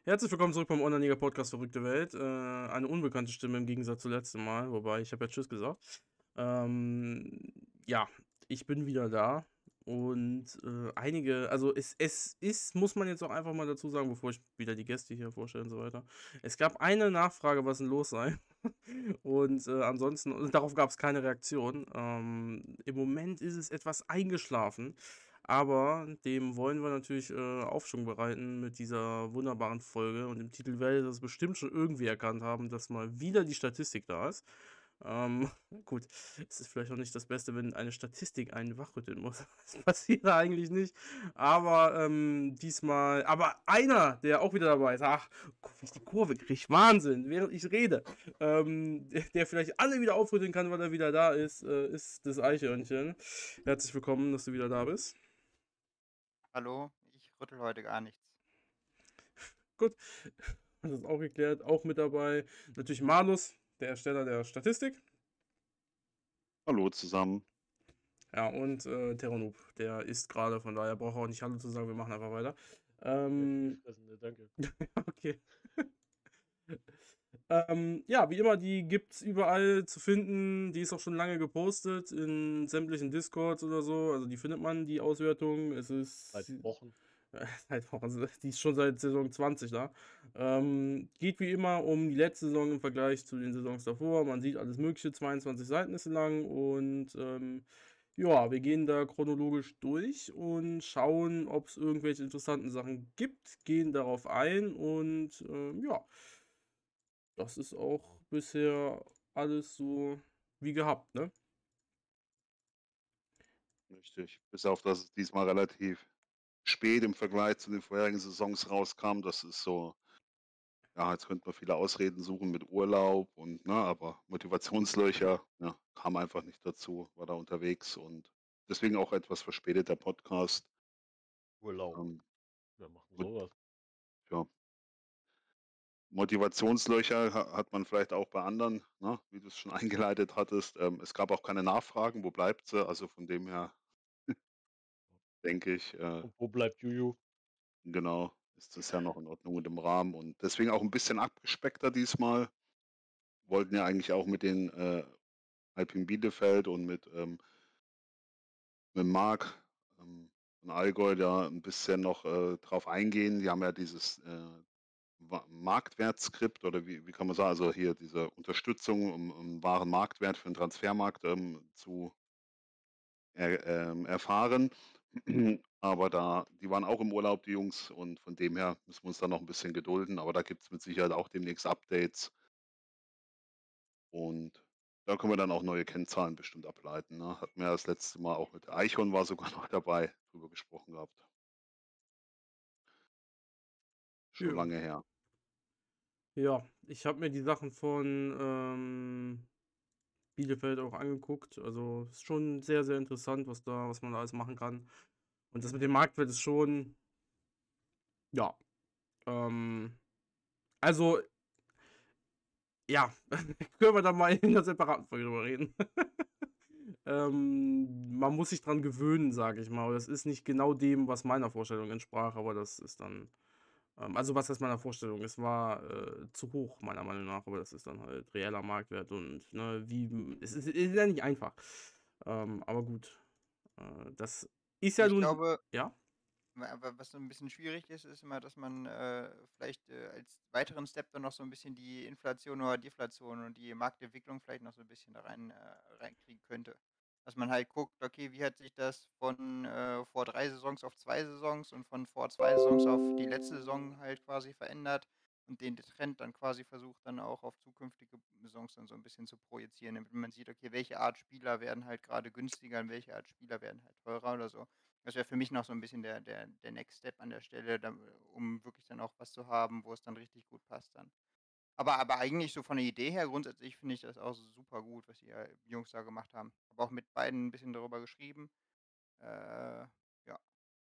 Herzlich willkommen zurück beim Online-Liga-Podcast Verrückte Welt. Eine unbekannte Stimme im Gegensatz zu letztem Mal, wobei ich habe ja Tschüss gesagt. Ähm, ja, ich bin wieder da und also es ist, muss man jetzt auch einfach mal dazu sagen, bevor ich wieder die Gäste hier vorstelle und so weiter. Es gab eine Nachfrage, was denn los sei. Und ansonsten, und darauf gab es keine Reaktion. Im Moment ist es etwas eingeschlafen. Aber dem wollen wir natürlich, Aufschwung bereiten mit dieser wunderbaren Folge und im Titel werdet ihr das bestimmt schon irgendwie erkannt haben, dass mal wieder die Statistik da ist. Ähm, gut, es ist vielleicht auch nicht das Beste, wenn eine Statistik einen wachrütteln muss. Das passiert eigentlich nicht. Aber diesmal, aber einer, der auch wieder dabei ist, ach, wie ich die Kurve kriege, Wahnsinn, während ich rede, der vielleicht alle wieder aufrütteln kann, weil er wieder da ist das Eichhörnchen. Herzlich willkommen, dass du wieder da bist. Hallo, ich rüttel heute gar nichts. Gut, das ist auch geklärt. Auch mit dabei natürlich Malus, der Ersteller der Statistik. Hallo zusammen. Ja, und Terranoob, der ist gerade, von daher braucht er auch nicht Hallo zu sagen, wir machen einfach weiter. Ja, viel Ähm, fressen, ne, danke. okay. Ja, wie immer, die gibt's überall zu finden. Die ist auch schon lange gepostet in sämtlichen Discords oder so. Also die findet man, die Auswertung. Es Seit ist Wochen. seit Wochen, also die ist schon seit Saison 20 da. Geht wie immer um die letzte Saison im Vergleich zu den Saisons davor. Man sieht alles Mögliche, 22 Seiten ist sie lang und ja, wir gehen da chronologisch durch und schauen, ob es irgendwelche interessanten Sachen gibt, gehen darauf ein und ja, das ist auch bisher alles so wie gehabt, ne? Richtig. Bis auf, dass es diesmal relativ spät im Vergleich zu den vorherigen Saisons rauskam. Das ist so, ja, jetzt könnte man viele Ausreden suchen mit Urlaub und, ne, aber Motivationslöcher, ja, kam einfach nicht dazu, war da unterwegs und deswegen auch etwas verspätet der Podcast. Urlaub. Ähm, Wir machen Mot sowas. ja, Motivationslöcher hat man vielleicht auch bei anderen, ne, wie du es schon eingeleitet hattest. Es gab auch keine Nachfragen, wo bleibt sie? Also von dem her denke ich, Und wo bleibt Juju? genau, ist das ja noch in Ordnung und im Rahmen und deswegen auch ein bisschen abgespeckter diesmal. Wollten ja eigentlich auch mit den, Alpin Bielefeld und mit Marc, von Allgäu da ein bisschen noch, drauf eingehen. Die haben ja dieses, Wa Marktwertskript oder wie kann man sagen, also hier diese Unterstützung, um wahren Marktwert für den Transfermarkt, zu erfahren. Aber die waren auch im Urlaub, die Jungs, und von dem her müssen wir uns da noch ein bisschen gedulden, aber da gibt es mit Sicherheit auch demnächst Updates und da können wir dann auch neue Kennzahlen bestimmt ableiten, ne? Hatten wir ja das letzte Mal auch mit Eichhorn war sogar noch dabei, drüber gesprochen gehabt. Schon Ja. lange her. Ja, ich habe mir die Sachen von Bielefeld auch angeguckt. Also ist schon sehr, sehr interessant, was man da alles machen kann. Und das mit dem Marktwert ist schon, ja, ähm, also, ja, können wir da mal in einer separaten Folge drüber reden. Man muss sich dran gewöhnen, sage ich mal. Das ist nicht genau dem, was meiner Vorstellung entsprach, aber das ist dann, also was heißt meiner Vorstellung? Es war zu hoch, meiner Meinung nach, aber das ist dann halt reeller Marktwert und ne, ist ja nicht einfach. Aber gut, das ist ja Ich nun, glaube, ja? was so ein bisschen schwierig ist, ist immer, dass man, vielleicht, als weiteren Step dann noch so ein bisschen die Inflation oder Deflation und die Marktentwicklung vielleicht noch so ein bisschen da reinkriegen könnte. Dass man halt guckt, okay, wie hat sich das von, vor 3 Saisons auf 2 Saisons und von vor 2 Saisons auf die letzte Saison halt quasi verändert und den Trend dann quasi versucht, dann auch auf zukünftige Saisons dann so ein bisschen zu projizieren, damit man sieht, okay, welche Art Spieler werden halt gerade günstiger und welche Art Spieler werden halt teurer oder so. Das wäre für mich noch so ein bisschen der Next Step an der Stelle, um wirklich dann auch was zu haben, wo es dann richtig gut passt dann. Aber eigentlich so von der Idee her grundsätzlich finde ich das auch super gut, was die, Jungs da gemacht haben. Habe auch mit beiden ein bisschen darüber geschrieben. Ja.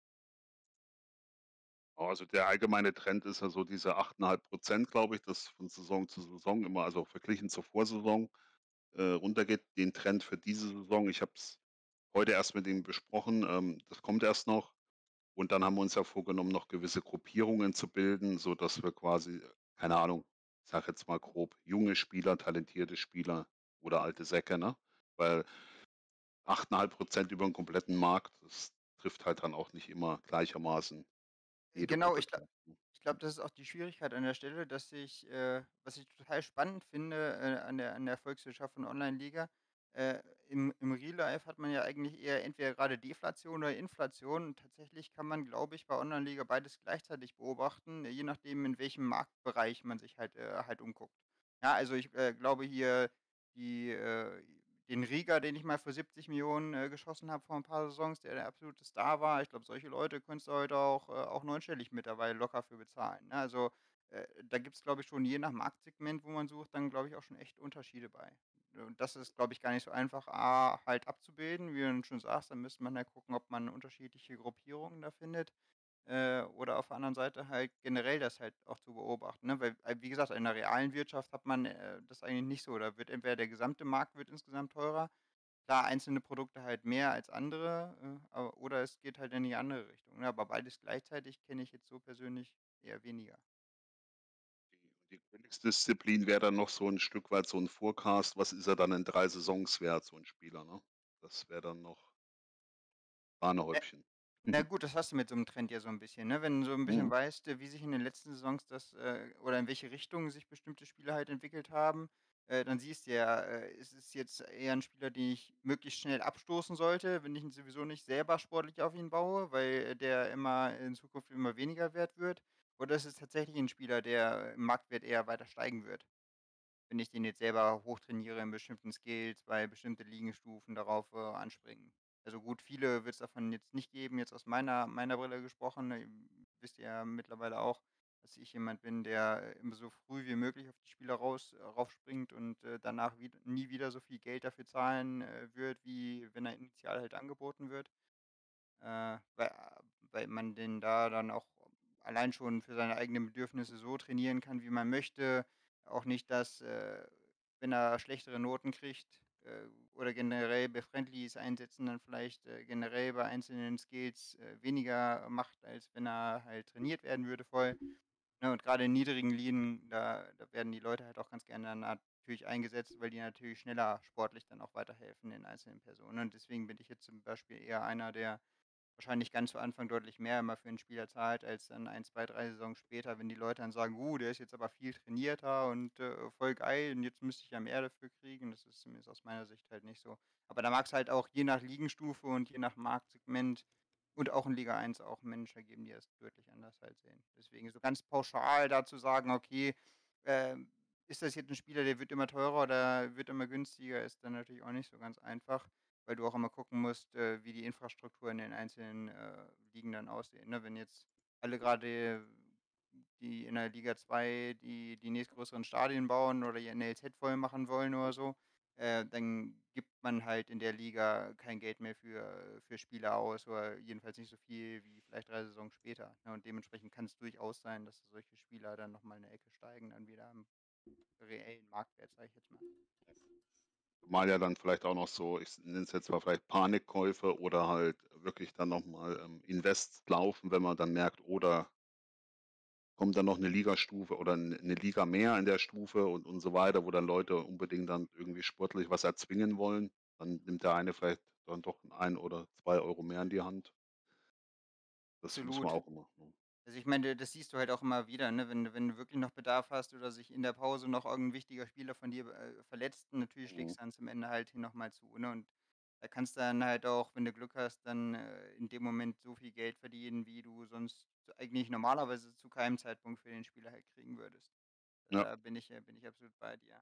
Also, der allgemeine Trend ist ja so diese 8,5%, glaube ich, das von Saison zu Saison immer, also verglichen zur Vorsaison, runtergeht. Den Trend für diese Saison, ich habe es heute erst mit ihm besprochen, das kommt erst noch. Und dann haben wir uns ja vorgenommen, noch gewisse Gruppierungen zu bilden, sodass wir quasi, keine Ahnung, ich sage jetzt mal grob, junge Spieler, talentierte Spieler oder alte Säcke, ne? Weil 8,5% über 'n kompletten Markt, das trifft halt dann auch nicht immer gleichermaßen jede Genau, Gruppe zu, ne? ich glaube, das ist auch die Schwierigkeit an der Stelle, dass was ich total spannend finde, an der Volkswirtschaft von Online-Liga, im Real Life hat man ja eigentlich eher entweder gerade Deflation oder Inflation. Und tatsächlich kann man, glaube ich, bei Online-Liga beides gleichzeitig beobachten, je nachdem, in welchem Marktbereich man sich halt umguckt. Ja, also ich, glaube hier die, den Riga, den ich mal für 70 Millionen geschossen habe vor ein paar Saisons, der absolute Star war. Ich glaube, solche Leute könntest du heute auch neunstellig mittlerweile locker für bezahlen, ne? Also, da gibt's, glaube ich, schon je nach Marktsegment, wo man sucht, dann, glaube ich, auch schon echt Unterschiede bei. Und das ist, glaube ich, gar nicht so einfach, halt abzubilden, wie du schon sagst. Dann müsste man ja gucken, ob man unterschiedliche Gruppierungen da findet, oder auf der anderen Seite halt generell das halt auch zu beobachten, ne? Weil, wie gesagt, in der realen Wirtschaft hat man, das eigentlich nicht so. Da wird entweder der gesamte Markt wird insgesamt teurer. Klar, einzelne Produkte halt mehr als andere, aber oder es geht halt in die andere Richtung, ne? Aber beides gleichzeitig kenne ich jetzt so persönlich eher weniger. Die Königsdisziplin wäre dann noch so 'n Stück weit so 'n Forecast. Was ist er dann in 3 Saisons wert, so 'n Spieler, ne? Das wäre dann noch Sahnehäubchen. Na gut, das hast du mit so 'nem Trend ja so 'n bisschen, ne? Wenn du so 'n bisschen Mhm. weißt, wie sich in den letzten Saisons oder in welche Richtung sich bestimmte Spieler halt entwickelt haben, dann siehst du ja, ist es jetzt eher 'n Spieler, den ich möglichst schnell abstoßen sollte, wenn ich sowieso nicht selber sportlich auf ihn baue, weil der immer in Zukunft immer weniger wert wird? Oder ist es tatsächlich 'n Spieler, der im Marktwert eher weiter steigen wird, wenn ich den jetzt selber hochtrainiere in bestimmten Skills, bei bestimmte Ligenstufen darauf, anspringen. Also gut, viele wird es davon jetzt nicht geben, jetzt aus meiner Brille gesprochen. Wisst ihr ja mittlerweile auch, dass ich jemand bin, der immer so früh wie möglich auf die Spieler raufspringt und, danach nie wieder so viel Geld dafür zahlen, wird, wie wenn er initial halt angeboten wird. Weil man den da dann auch allein schon für seine eigenen Bedürfnisse so trainieren kann, wie man möchte. Auch nicht, dass, wenn er schlechtere Noten kriegt, oder generell bei Friendlies einsetzen, dann vielleicht, generell bei einzelnen Skills, weniger macht, als wenn er halt trainiert werden würde voll. Ne, und gerade in niedrigen Ligen, da werden die Leute halt auch ganz gerne dann natürlich eingesetzt, weil die natürlich schneller sportlich dann auch weiterhelfen den einzelnen Personen. Und deswegen bin ich jetzt zum Beispiel eher einer, der wahrscheinlich ganz zu Anfang deutlich mehr immer für 'n Spieler zahlt, als dann 1, 2, 3 Saisons später, wenn die Leute dann sagen: der ist jetzt aber viel trainierter und, voll geil und jetzt müsste ich ja mehr dafür kriegen.“ Das ist zumindest aus meiner Sicht halt nicht so. Aber da mag's halt auch je nach Ligenstufe und je nach Marktsegment und auch in Liga 1 auch Manager geben, die das deutlich anders halt sehen. Deswegen so ganz pauschal da zu sagen: „Okay, ist das jetzt 'n Spieler, der wird immer teurer oder wird immer günstiger“, ist dann natürlich auch nicht so ganz einfach, weil du auch immer gucken musst, wie die Infrastruktur in den einzelnen, Ligen dann aussehen, ne? Wenn jetzt alle gerade die in der Liga 2 die nächstgrößeren Stadien bauen oder ihr NLZ voll machen wollen oder so, dann gibt man halt in der Liga kein Geld mehr für Spieler aus oder jedenfalls nicht so viel wie vielleicht 3 Saisons später, ne? Und dementsprechend kann es durchaus sein, dass solche Spieler dann noch mal 'ne Ecke steigen, dann wieder im reellen Marktwert, sage ich jetzt mal. Zumal ja dann vielleicht auch noch so, ich nenne es jetzt mal vielleicht Panikkäufe oder halt wirklich dann noch mal, Invests laufen, wenn man dann merkt, oh, da kommt dann noch 'ne Ligastufe oder 'ne Liga mehr in der Stufe und so weiter, wo dann Leute unbedingt dann irgendwie sportlich was erzwingen wollen. Dann nimmt der eine vielleicht dann doch 1 oder 2 € mehr in die Hand. Das muss man Absolut. auch immer, ne? Also, ich meine, das siehst du halt auch immer wieder, ne? Wenn du wirklich noch Bedarf hast oder sich in der Pause noch irgend 'n wichtiger Spieler von dir, verletzt, natürlich Mhm. schlägst du dann zum Ende halt hin noch mal zu, ne? Und da kannst du dann halt auch, wenn du Glück hast, dann, in dem Moment so viel Geld verdienen, wie du sonst eigentlich normalerweise zu keinem Zeitpunkt für den Spieler halt kriegen würdest. Ja. Da bin ich absolut bei dir.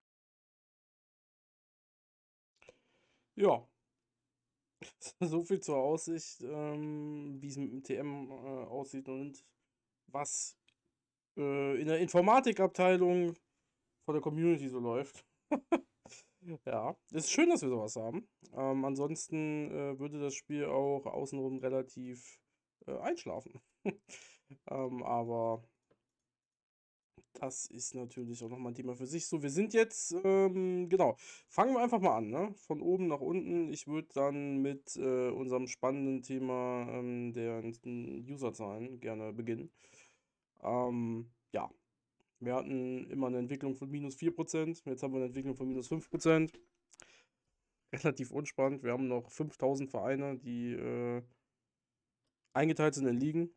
Ja, so viel zur Aussicht, wie es mit dem TM, aussieht und was, in der Informatikabteilung von der Community so läuft. Ja, ist schön, dass wir sowas haben. Ansonsten, würde das Spiel auch außenrum relativ, einschlafen. Aber Das ist natürlich auch nochmal ein Thema für sich. So, wir sind jetzt, genau, fangen wir einfach mal an, ne? Von oben nach unten. Ich würde dann mit unserem spannenden Thema der Userzahlen gerne beginnen. Ja, wir hatten immer eine Entwicklung von minus 4%, jetzt haben wir eine Entwicklung von minus 5%. Relativ unspannend. Wir haben noch 5000 Vereine, die eingeteilt sind in Ligen.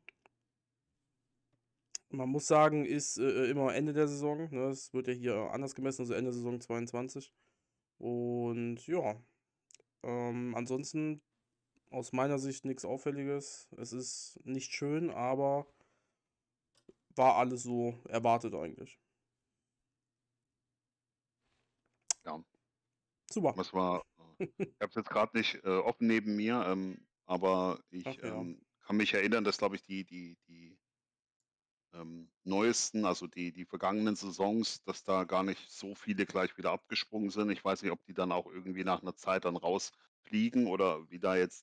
Man muss sagen, ist immer Ende der Saison. Ne? Es wird ja hier anders gemessen, also Ende Saison 22. Und ja, ansonsten aus meiner Sicht nichts Auffälliges. Es ist nicht schön, aber war alles so erwartet eigentlich. Ja, Super. was war, ich habe es jetzt gerade nicht offen neben mir, aber ich Ach ja. kann mich erinnern, dass, glaube ich, die neuesten, also die vergangenen Saisons, dass da gar nicht so viele gleich wieder abgesprungen sind. Ich weiß nicht, ob die dann auch irgendwie nach einer Zeit dann rausfliegen oder wie da jetzt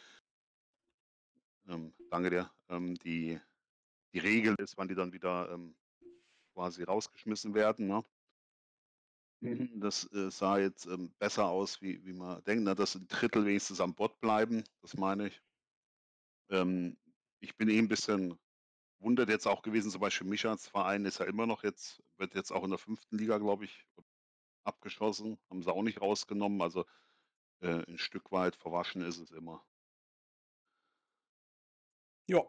danke dir, die Regel ist, wann die dann wieder quasi rausgeschmissen werden. Ne? Das sah jetzt besser aus, wie man denkt, ne? Dass ein Drittel wenigstens an Bord bleiben, das meine ich. Ich bin ein bisschen wundert jetzt auch gewesen, zum Beispiel Michas Verein ist ja immer noch wird jetzt auch in der 5. Liga, glaube ich, abgeschossen, haben sie auch nicht rausgenommen. Also 'n Stück weit verwaschen ist es immer. Ja.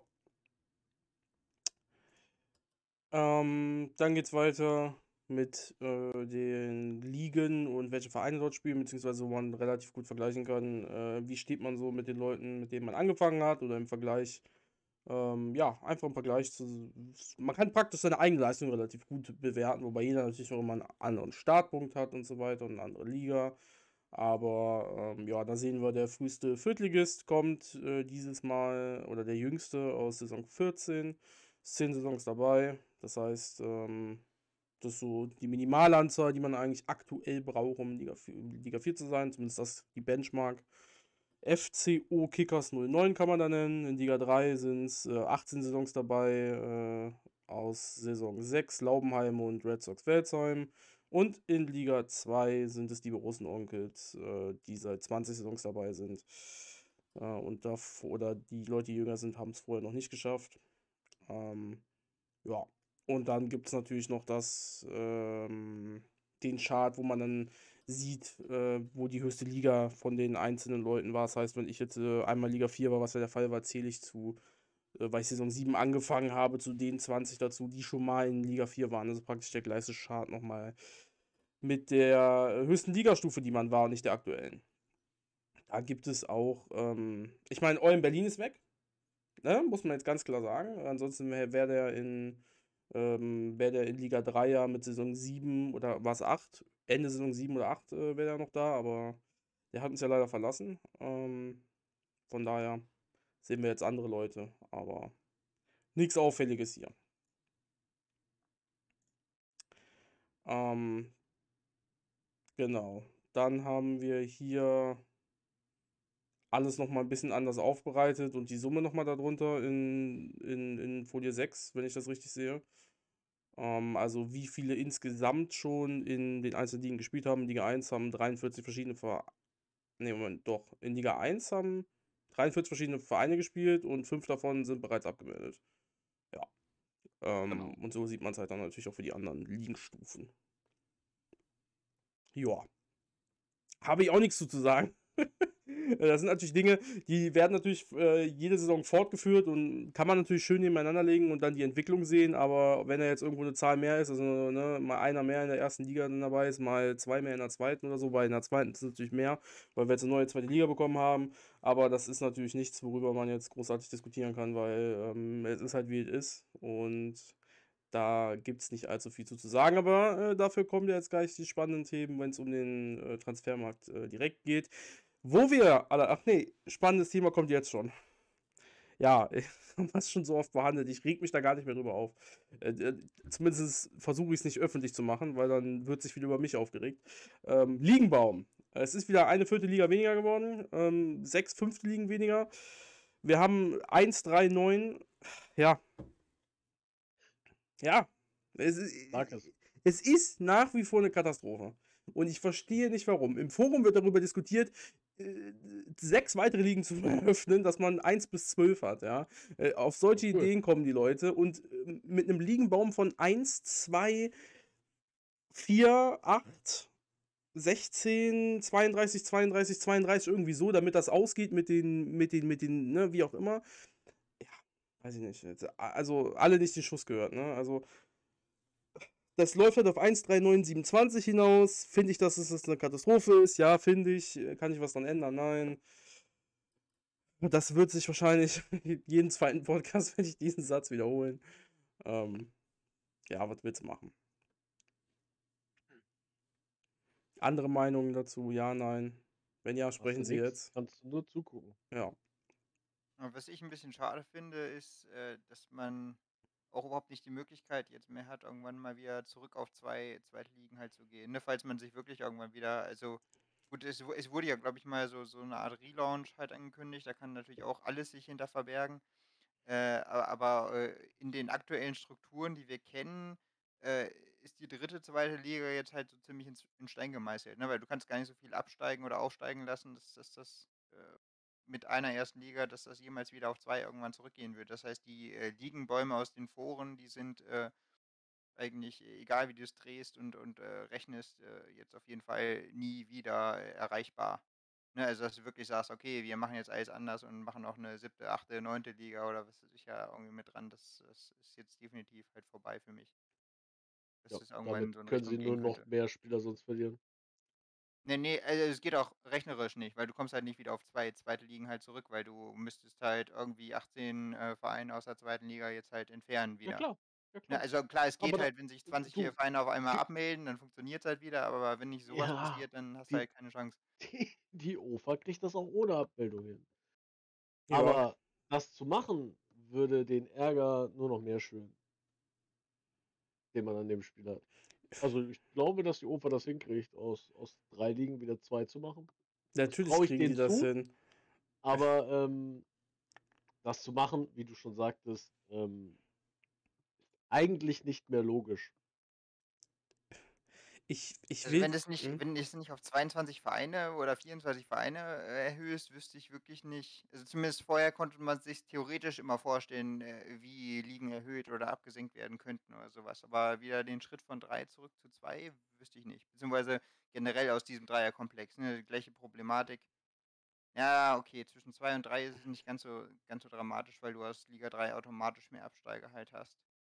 Dann geht's weiter mit den Ligen und welche Vereine dort spielen, beziehungsweise wo man relativ gut vergleichen kann, wie steht man so mit den Leuten, mit denen man angefangen hat oder im Vergleich, ja, einfach im Vergleich zu, man kann praktisch seine eigene Leistung relativ gut bewerten, wobei jeder natürlich auch immer einen anderen Startpunkt hat und so weiter und eine andere Liga. Aber ja, da sehen wir, der früheste Viertligist kommt dieses Mal, oder der jüngste aus Saison 14. 10 Saisons dabei. Das heißt, das ist so die Minimalanzahl, die man eigentlich aktuell braucht, um Liga 4 zu sein. Zumindest das die Benchmark. FCO Kickers 09 kann man da nennen. In Liga 3 sind es 18 Saisons dabei. Aus Saison 6 Laubenheim und Red Sox Welzheim. Und in Liga 2 sind es die Borussen Onkels, die seit 20 Saisons dabei sind. Und oder die Leute, die jünger sind, haben es vorher noch nicht geschafft. Ja, und dann gibt es natürlich noch den Chart, wo man dann sieht, wo die höchste Liga von den einzelnen Leuten war. Das heißt, wenn ich jetzt einmal Liga 4 war, was ja der Fall war, zähle ich zu, weil ich Saison 7 angefangen habe, zu den 20 dazu, die schon mal in Liga 4 waren. Also praktisch der gleiche Chart nochmal mit der höchsten Ligastufe, die man war, und nicht der aktuellen. Da gibt es auch, ich meine, Eulen Berlin ist weg. Ne? Muss man jetzt ganz klar sagen. Ansonsten wäre der in Liga 3 ja mit Saison 7 oder war es 8? Ende Saison 7 oder 8 wäre er noch da, aber der hat uns ja leider verlassen. Von daher sehen wir jetzt andere Leute, aber nichts Auffälliges hier. Genau. Dann haben wir hier alles nochmal ein bisschen anders aufbereitet und die Summe nochmal darunter in Folie 6, wenn ich das richtig sehe. Also wie viele insgesamt schon in den einzelnen Ligen gespielt haben. In Liga 1 haben 43 verschiedene in Liga 1 haben 43 verschiedene Vereine gespielt und 5 davon sind bereits abgemeldet. Ja. Genau. Und so sieht man es halt dann natürlich auch für die anderen Ligenstufen. Ja. Habe ich auch nichts zu sagen. Das sind natürlich Dinge, die werden natürlich jede Saison fortgeführt und kann man natürlich schön nebeneinander legen und dann die Entwicklung sehen, aber wenn da jetzt irgendwo eine Zahl mehr ist, also ne, mal einer mehr in der ersten Liga dann dabei ist, mal 2 mehr in der zweiten oder so, weil in der zweiten ist es natürlich mehr, weil wir jetzt eine neue zweite Liga bekommen haben, aber das ist natürlich nichts, worüber man jetzt großartig diskutieren kann, weil es ist halt wie es ist und da gibt es nicht allzu viel zu sagen, aber dafür kommen ja jetzt gleich die spannenden Themen, wenn es um den Transfermarkt direkt geht. Wo wir ach nee, spannendes Thema kommt jetzt schon. Ja, haben wir es schon so oft behandelt. Ich reg mich da gar nicht mehr drüber auf. Zumindest versuche ich es nicht öffentlich zu machen, weil dann wird sich wieder über mich aufgeregt. Ligenbaum. Es ist wieder eine 4. Liga weniger geworden. 6 5. Ligen weniger. Wir haben 1, 3, 9. Ja. Ja. Es, Sag es. es ist nach wie vor eine Katastrophe. Und ich verstehe nicht warum. Im Forum wird darüber diskutiert, 6 weitere Ligen zu eröffnen, dass man 1 bis 12 hat, ja. Auf solche Cool. Ideen kommen die Leute und mit einem Ligenbaum von 1, 2, 4, 8, 16, 32, 32, 32, irgendwie so, damit das ausgeht mit den, ne, wie auch immer. Ja, weiß ich nicht. Also alle nicht den Schuss gehört, ne? Also das läuft halt auf 1,3927 hinaus. Finde ich, dass es eine Katastrophe ist? Ja, finde ich. Kann ich was dran ändern? Nein. Das wird sich wahrscheinlich jeden zweiten Podcast, wenn ich diesen Satz wiederholen. Ja, was willst du machen? Andere Meinungen dazu? Ja, nein. Wenn ja, Hast du sprechen Sie nix, jetzt. kannst du nur zugucken. Ja. Und was ich ein bisschen schade finde, ist, dass man auch überhaupt nicht die Möglichkeit jetzt mehr hat, irgendwann mal wieder zurück auf 2 zweite Ligen halt zu gehen, ne? Falls man sich wirklich irgendwann wieder also, gut, es wurde ja, glaube ich, mal so eine Art Relaunch halt angekündigt, da kann natürlich auch alles sich hinter verbergen. In den aktuellen Strukturen, die wir kennen, äh, ist die dritte, zweite Liga jetzt halt so ziemlich in Stein gemeißelt, ne? Weil du kannst gar nicht so viel absteigen oder aufsteigen lassen, dass das mit einer ersten Liga, dass das jemals wieder auf 2 irgendwann zurückgehen wird. Das heißt, die Ligenbäume aus den Foren, die sind eigentlich, egal wie du es drehst und rechnest, jetzt auf jeden Fall nie wieder erreichbar. Ne, also, dass du wirklich sagst: „Okay, wir machen jetzt alles anders und machen auch eine siebte, achte, neunte Liga“ oder was weiß ich ja irgendwie mit dran. Das ist jetzt definitiv halt vorbei für mich, Ja, dass es irgendwann damit so in können Richtung sie nur gehen noch könnte. mehr Spieler sonst verlieren. Ne, also, es geht auch rechnerisch nicht, weil du kommst halt nicht wieder auf 2 zweite Ligen halt zurück, weil du müsstest halt irgendwie 18 Vereine aus der zweiten Liga jetzt halt entfernen Ja wieder. klar, ja Ne, klar. also klar, es Aber geht da halt, wenn sich 20 du, Vereine auf einmal die abmelden, dann funktioniert's halt wieder, aber wenn nicht sowas ja, passiert, dann hast du die halt keine Chance. die OFA kriegt das auch ohne Abmeldung hin. Ja. Aber das zu machen, würde den Ärger nur noch mehr schüren, den man an dem Spiel hat. Also, ich glaube, dass die OFA das hinkriegt, aus 3 Ligen wieder 2 zu machen. Das Natürlich traue ich kriegen die denen das zu, hin. aber, das zu machen, wie du schon sagtest, eigentlich nicht mehr logisch. Ich Also, will. Hm? wenn du es nicht auf 22 Vereine oder 24 Vereine, erhöhst, wüsste ich wirklich nicht also, zumindest vorher konnte man sich theoretisch immer vorstellen, wie Ligen erhöht oder abgesenkt werden könnten oder sowas. Aber wieder den Schritt von 3 zurück zu 2 wüsste ich nicht. Beziehungsweise generell aus diesem Dreierkomplex, ne, die gleiche Problematik. Ja, okay, zwischen 2 und 3 ist es nicht ganz so dramatisch, weil du aus Liga 3 automatisch mehr Absteiger halt hast.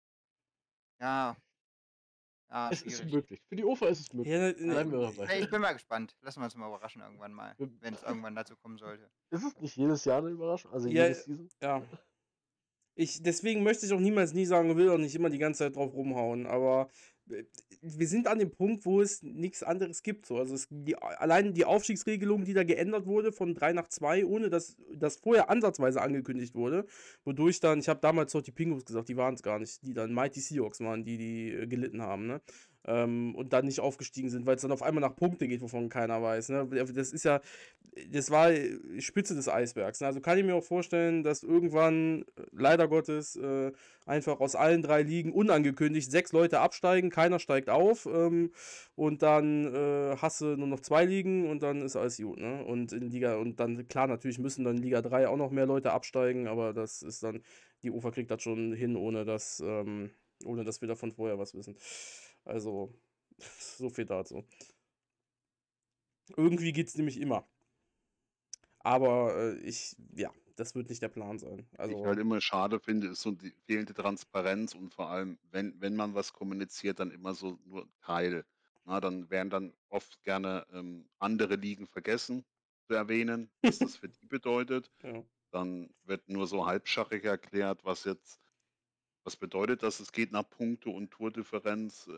Ja, ja, Es ist schwierig. möglich. Für die OFA ist es Ja, möglich. Bleiben wir dabei. Ich bin mal gespannt. Lassen wir uns mal überraschen irgendwann mal, Ähm, wenn es irgendwann dazu kommen sollte. Ist es nicht jedes Jahr 'ne Überraschung? Also, ja, jede Season? ja. Deswegen möchte ich auch niemals nie sagen, will auch nicht immer die ganze Zeit drauf rumhauen, aber wir sind an dem Punkt, wo es nichts anderes gibt. So. Also allein die Aufstiegsregelung, die da geändert wurde von 3 nach 2, ohne dass das vorher ansatzweise angekündigt wurde, wodurch dann, ich habe damals noch die Pinguins gesagt, die waren es gar nicht, die dann Mighty Seahawks waren, die gelitten haben, ne? Und dann nicht aufgestiegen sind, weil es dann auf einmal nach Punkte geht, wovon keiner weiß. Ne? Das war Spitze des Eisbergs. Ne? Also kann ich mir auch vorstellen, dass irgendwann, leider Gottes, einfach aus allen 3 Ligen unangekündigt 6 Leute absteigen, keiner steigt auf und dann hast du nur noch 2 Ligen und dann ist alles gut. Ne? Und in Liga, und dann, klar, natürlich müssen dann in Liga 3 auch noch mehr Leute absteigen, aber das ist dann, die UFA kriegt das schon hin, ohne dass wir davon vorher was wissen. Also, so viel dazu. Irgendwie geht es nämlich immer. Aber ja, das wird nicht der Plan sein. Was ich Also, halt immer schade finde, ist so die fehlende Transparenz und vor allem, wenn man was kommuniziert, dann immer so nur 'n Teil. Na, dann werden dann oft gerne, andere Ligen vergessen zu erwähnen, was das für die bedeutet. ja. Dann wird nur so halbschachig erklärt, was bedeutet das? Es geht nach Punkte und Tordifferenz,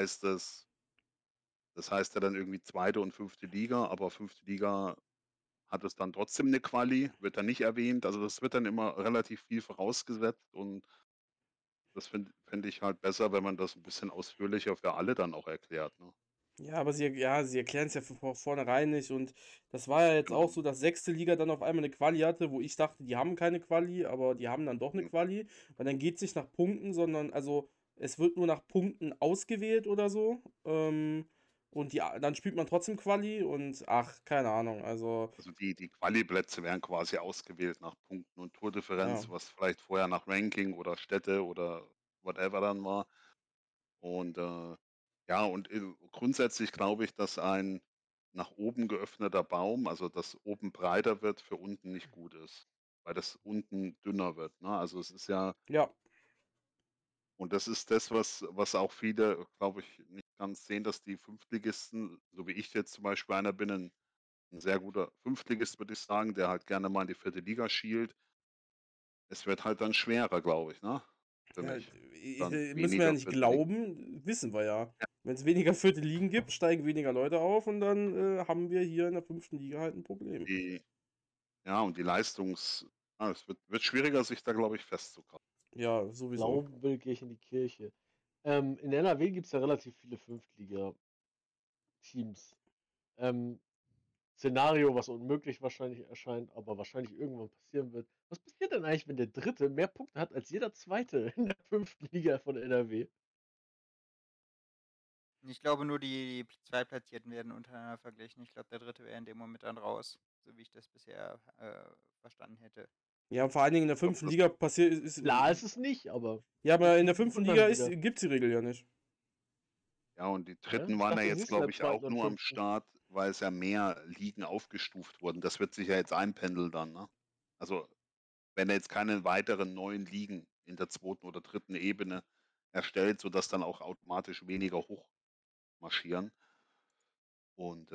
das heißt ja dann irgendwie zweite und fünfte Liga, aber fünfte Liga hat es dann trotzdem 'ne Quali, wird dann nicht erwähnt. Also, das wird dann immer relativ viel vorausgesetzt und das fände ich halt besser, wenn man das 'n bisschen ausführlicher für alle dann auch erklärt, ne? Ja, aber sie erklären es ja von vornherein nicht. Und das war ja jetzt auch Genau. so, dass sechste Liga dann auf einmal eine Quali hatte, wo ich dachte, die haben keine Quali, aber die haben dann doch eine Mhm. Quali. Weil dann geht es nicht nach Punkten, sondern, also, es wird nur nach Punkten ausgewählt oder so. Und dann spielt man trotzdem Quali und ach, keine Ahnung. Also, Also die Quali-Plätze werden quasi ausgewählt nach Punkten und ja. Tordifferenz, was vielleicht vorher nach Ranking oder Städte oder whatever dann war. Und ja, und grundsätzlich glaube ich, dass ein nach oben geöffneter Baum, also dass oben breiter wird, für unten nicht gut ist, weil das unten dünner wird. Ne? Also es ist ja, Ja. und das ist das, was auch viele, glaube ich, nicht ganz sehen, dass die Fünftligisten, so wie ich jetzt zum Beispiel einer bin, ein sehr guter Fünftligist, würde ich sagen, der halt gerne mal in die vierte Liga schielt. Es wird halt dann schwerer, glaube ich, ne? Für Ja, mich. Dann müssen wir ja weniger nicht vierte Liga. glauben, wissen wir ja. Wenn es weniger vierte Ligen gibt, steigen weniger Leute auf und dann haben wir hier in der 5. Liga halt ein Problem. Die, ja, und die es wird schwieriger, sich da, glaube ich, festzukaufen. Ja, sowieso. Glauben will, gehe ich in die Kirche. In NRW gibt es ja relativ viele Fünftliga-Teams. Szenario, was unmöglich wahrscheinlich erscheint, aber wahrscheinlich irgendwann passieren wird. Was passiert denn eigentlich, wenn der Dritte mehr Punkte hat als jeder Zweite in der 5. Liga von NRW? Ich glaube, nur die Zweitplatzierten werden untereinander verglichen. Ich glaube, der Dritte wäre in dem Moment dann raus, so wie ich das bisher verstanden hätte. Ja, vor allen Dingen in der Ich glaube, 5. Liga passiert Klar ist es nicht, aber ja, aber in der die 5. wundern Liga wieder. gibt es die Regel ja nicht. Ja, und die Ja? Dritten Ich waren ja dachte, jetzt, siehst du in glaube der ich, zweiten auch und nur am 5. Start, weil es ja mehr Ligen aufgestuft wurden. Das wird sich ja jetzt einpendeln dann, ne? Also, wenn er jetzt keine weiteren neuen Ligen in der 2. oder 3. Ebene erstellt, sodass dann auch automatisch weniger hochmarschieren. Und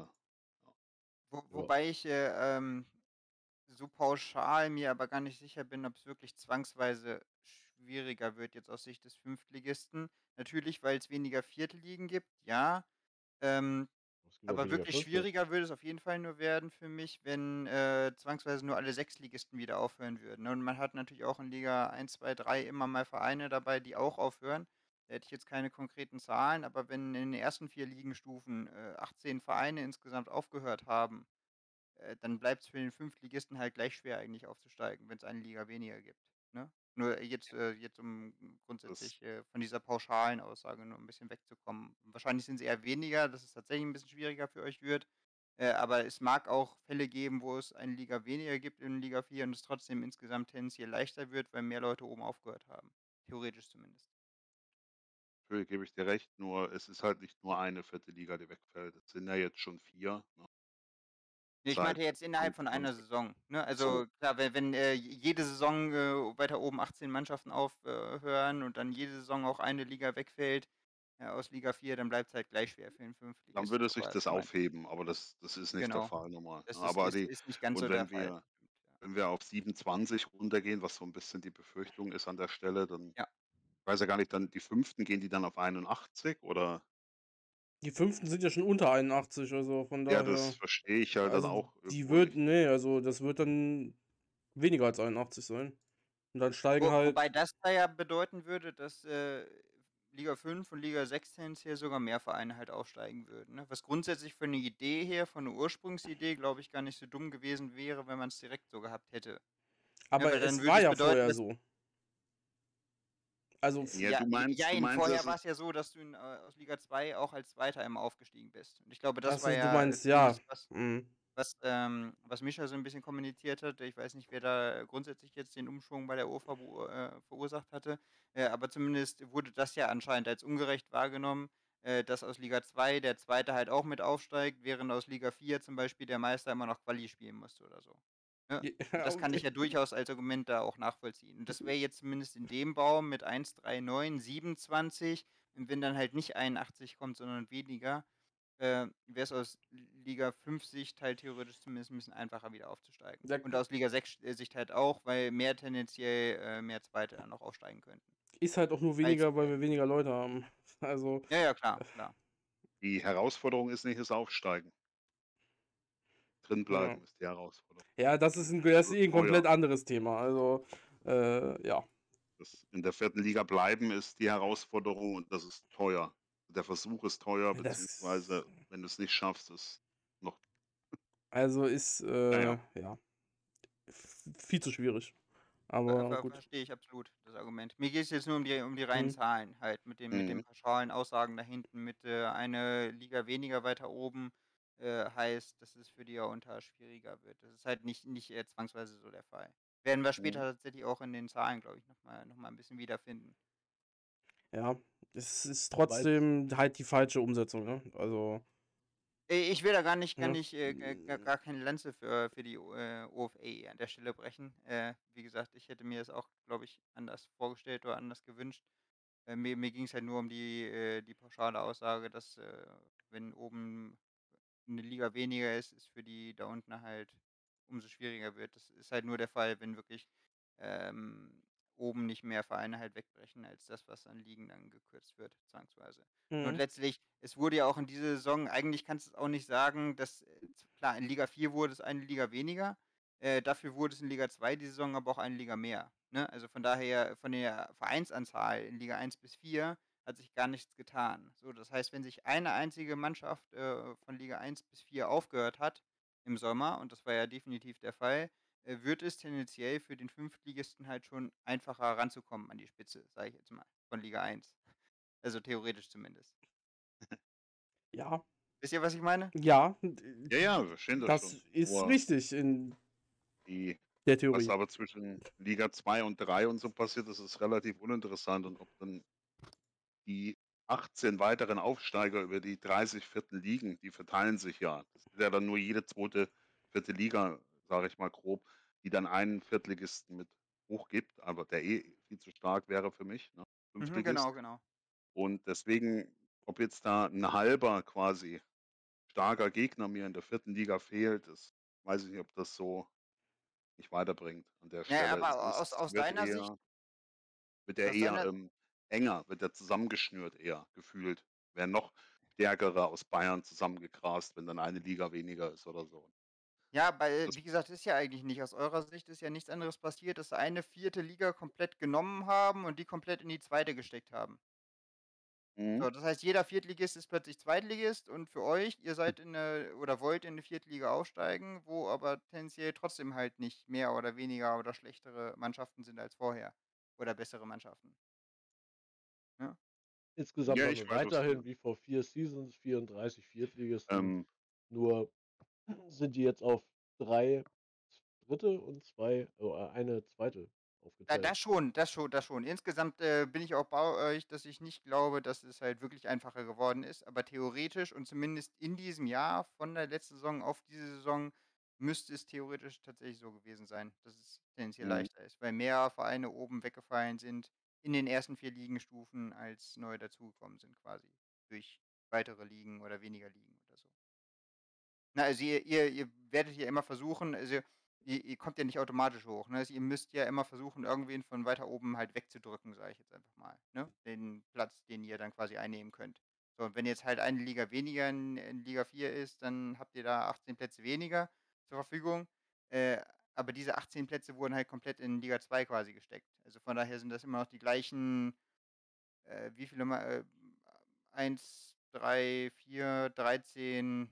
ja. Wobei ich so pauschal mir aber gar nicht sicher bin, ob es wirklich zwangsweise schwieriger wird jetzt aus Sicht des Fünftligisten. Natürlich, weil es weniger Viertelligen gibt, ja. Ähm, Es gibt auch aber weniger wirklich Fünfte. schwieriger würde es auf jeden Fall nur werden für mich, wenn zwangsweise nur alle Sechsligisten wieder aufhören würden. Ne? Und man hat natürlich auch in Liga 1, 2, 3 immer mal Vereine dabei, die auch aufhören. Da hätte ich jetzt keine konkreten Zahlen, aber wenn in den ersten 4 Ligenstufen 18 Vereine insgesamt aufgehört haben, dann bleibt es für den Fünftligisten halt gleich schwer eigentlich aufzusteigen, wenn es eine Liga weniger gibt, ne? Nur jetzt um Das grundsätzlich, von dieser pauschalen Aussage nur ein bisschen wegzukommen. Wahrscheinlich sind es eher weniger, dass es tatsächlich ein bisschen schwieriger für euch wird, aber es mag auch Fälle geben, wo es eine Liga weniger gibt in Liga 4 und es trotzdem insgesamt tendenziell leichter wird, weil mehr Leute oben aufgehört haben, theoretisch zumindest. natürlich gebe ich dir recht, nur es ist halt nicht nur eine vierte Liga, die wegfällt. Es sind ja jetzt schon 4, ne, Ne, ich seit meinte jetzt innerhalb von einer 21. Saison, ne? So, Also klar, wenn jede Saison, weiter oben 18 Mannschaften aufhören und dann jede Saison auch eine Liga wegfällt, aus Liga 4, dann bleibt's halt gleich schwer für den dann Fünftligisten, würde so sich war das das gemeint. aufheben, aber das ist nicht der Genau. Fall normal, ne? Das ist Aber ist die ist nicht ganz so und der Fall. Stimmt, ja. wenn wir auf 27 runtergehen, was so ein bisschen die Befürchtung ist an der Stelle, dann Ja. ich weiß ja gar nicht, dann die 5. gehen die dann auf 81 oder? Die 5. sind ja schon unter 81, also von Ja, das daher. verstehe ich halt dann Also auch die irgendwo wird, nicht. nee, also das wird dann weniger als 81 sein. Und dann steigen halt. Wobei das da ja bedeuten würde, dass, Liga 5 und Liga 6 tendenziell sogar mehr Vereine halt aufsteigen würden, ne? Was grundsätzlich von der Idee her, von der Ursprungsidee, glaube ich, gar nicht so dumm gewesen wäre, wenn man es direkt so gehabt hätte. Ne, Aber weil dann es würde war es ja bedeuten, vorher dass so. Also, Ja, du jein, meinst, vorher es war es ist ja so, dass du aus Liga 2 auch als Zweiter immer aufgestiegen bist. Und ich glaube, das war achso, du ja, meinst, ja. zumindest was Mhm. was Mischa so ein bisschen kommuniziert hat. Ich weiß nicht, wer da grundsätzlich jetzt den Umschwung bei der UFA verursacht hatte, aber zumindest wurde das ja anscheinend als ungerecht wahrgenommen, dass aus Liga 2 der Zweite halt auch mit aufsteigt, während aus Liga 4 zum Beispiel der Meister immer noch Quali spielen musste oder so, ne? Und Ja, das kann und, ich ja durchaus als Argument da auch nachvollziehen. Und das wäre jetzt zumindest in dem Baum mit 1,39, 27 und wenn dann halt nicht 81 kommt, sondern weniger, wäre es aus Liga 5 Sicht halt theoretisch zumindest ein bisschen einfacher wieder aufzusteigen. ja, Und aus Liga 6 Sicht halt auch, weil mehr tendenziell mehr Zweite dann noch aufsteigen könnten. ist halt auch nur Als, weniger, weil wir weniger Leute haben. Also, ja, ja, klar, klar. die Herausforderung ist nicht das Aufsteigen. ja. Drinbleiben ist die Herausforderung. Ja, das ist Also ein teuer. komplett anderes Thema. Also, ja. Das in der 4. Liga bleiben ist die Herausforderung und das ist teuer. Der Versuch ist teuer, Das, beziehungsweise wenn du es nicht schaffst, ist noch also ist, naja. ja, viel zu schwierig. Aber gut. Verstehe ich absolut, das Argument. Mir geht es jetzt nur um die reinen Mhm. Zahlen halt, mit den Mhm. pauschalen Aussagen da hinten, eine Liga weniger weiter oben, heißt, dass es für die Unter schwieriger wird. Das ist halt nicht zwangsweise so der Fall. Werden wir später Mhm. tatsächlich auch in den Zahlen, glaube ich, noch mal 'n bisschen wiederfinden. Ja, es ist Aber als trotzdem halt die falsche Umsetzung, ne? Also, Ich will da gar nicht ne? gar keine Lanze für die OFA an der Stelle brechen. Wie gesagt, ich hätte mir das auch, glaube ich, anders vorgestellt oder anders gewünscht. Mir ging es halt nur um die pauschale Aussage, dass, wenn oben eine Liga weniger ist, ist für die da unten halt umso schwieriger wird. Das ist halt nur der Fall, wenn wirklich, ähm, oben nicht mehr Vereine halt wegbrechen als das, was an Ligen dann gekürzt wird, zwangsweise. Und Mhm. letztlich, es wurde ja auch in dieser Saison, eigentlich kannst du es auch nicht sagen, dass, klar, in Liga 4 wurde es eine Liga weniger, dafür wurde es in Liga 2 die Saison aber auch eine Liga mehr, ne? Also, von daher, von der Vereinsanzahl in Liga 1 bis 4 hat sich gar nichts getan. So, das heißt, wenn sich eine einzige Mannschaft, von Liga 1 bis 4 aufgehört hat im Sommer, und das war ja definitiv der Fall, wird es tendenziell für den Fünftligisten halt schon einfacher ranzukommen an die Spitze, sage ich jetzt mal, von Liga 1. Also, theoretisch zumindest. Ja, Wisst ihr, was ich meine? ja, Ja, ja, wir verstehen das das schon. ist Nur richtig in die der was Theorie. aber zwischen Liga 2 und 3 und so passiert, das ist relativ uninteressant. Und ob dann die 18 weiteren Aufsteiger über die 30 vierten Ligen, die verteilen sich ja. Das ist ja dann nur jede zweite, vierte Liga, sage ich mal grob, die dann einen Viertligisten mit hochgibt, aber der viel zu stark wäre für mich, ne? Mhm, Fünftligist. genau, genau. Und deswegen, ob jetzt da ein halber quasi starker Gegner mir in der vierten Liga fehlt, das weiß ich nicht, ob das so nicht weiterbringt an der Ja, Stelle. Es aber aus ist aus deiner Sicht wird er aus eher, deiner enger, wird er zusammengeschnürt eher, gefühlt. Werden noch stärkere aus Bayern zusammengegrast, wenn dann eine Liga weniger ist oder so. Ja, weil, Das wie gesagt, ist ja eigentlich nicht aus eurer Sicht ist ja nichts anderes passiert, dass sie eine vierte Liga komplett genommen haben und die komplett in die zweite gesteckt haben. mhm. So, das heißt, jeder Viertligist ist plötzlich Zweitligist, und für euch, ihr seid in 'ne oder wollt in 'ne Viertliga aufsteigen, wo aber tendenziell trotzdem halt nicht mehr oder weniger oder schlechtere Mannschaften sind als vorher oder bessere Mannschaften, ne? insgesamt Ja, haben ich wir weiß, was du weiterhin wie vor 4 Seasons 34 Viertligisten, ähm, nur sind die jetzt auf 3 dritte und 2 eine zweite Ja, aufgeteilt. das schon. Insgesamt, bin ich auch bei euch, dass ich nicht glaube, dass es halt wirklich einfacher geworden ist, aber theoretisch und zumindest in diesem Jahr von der letzten Saison auf diese Saison müsste es theoretisch tatsächlich so gewesen sein, dass es tendenziell mhm. leichter ist, weil mehr Vereine oben weggefallen sind in den ersten 4 Ligenstufen, als neu dazugekommen sind quasi durch weitere Ligen oder weniger Ligen oder so. Na, also ihr werdet ja immer versuchen, also ihr kommt ja nicht automatisch hoch, ne? Also, ihr müsst ja immer versuchen, irgendwen von weiter oben halt wegzudrücken, sage ich jetzt einfach mal, ne? Den Platz, den ihr dann quasi einnehmen könnt. So, und wenn jetzt halt eine Liga weniger in Liga 4 ist, dann habt ihr da 18 Plätze weniger zur Verfügung. Äh, aber diese 18 Plätze wurden halt komplett in Liga 2 quasi gesteckt. Also, von daher sind das immer noch die gleichen, wie viele ma 1, 3, 4, 13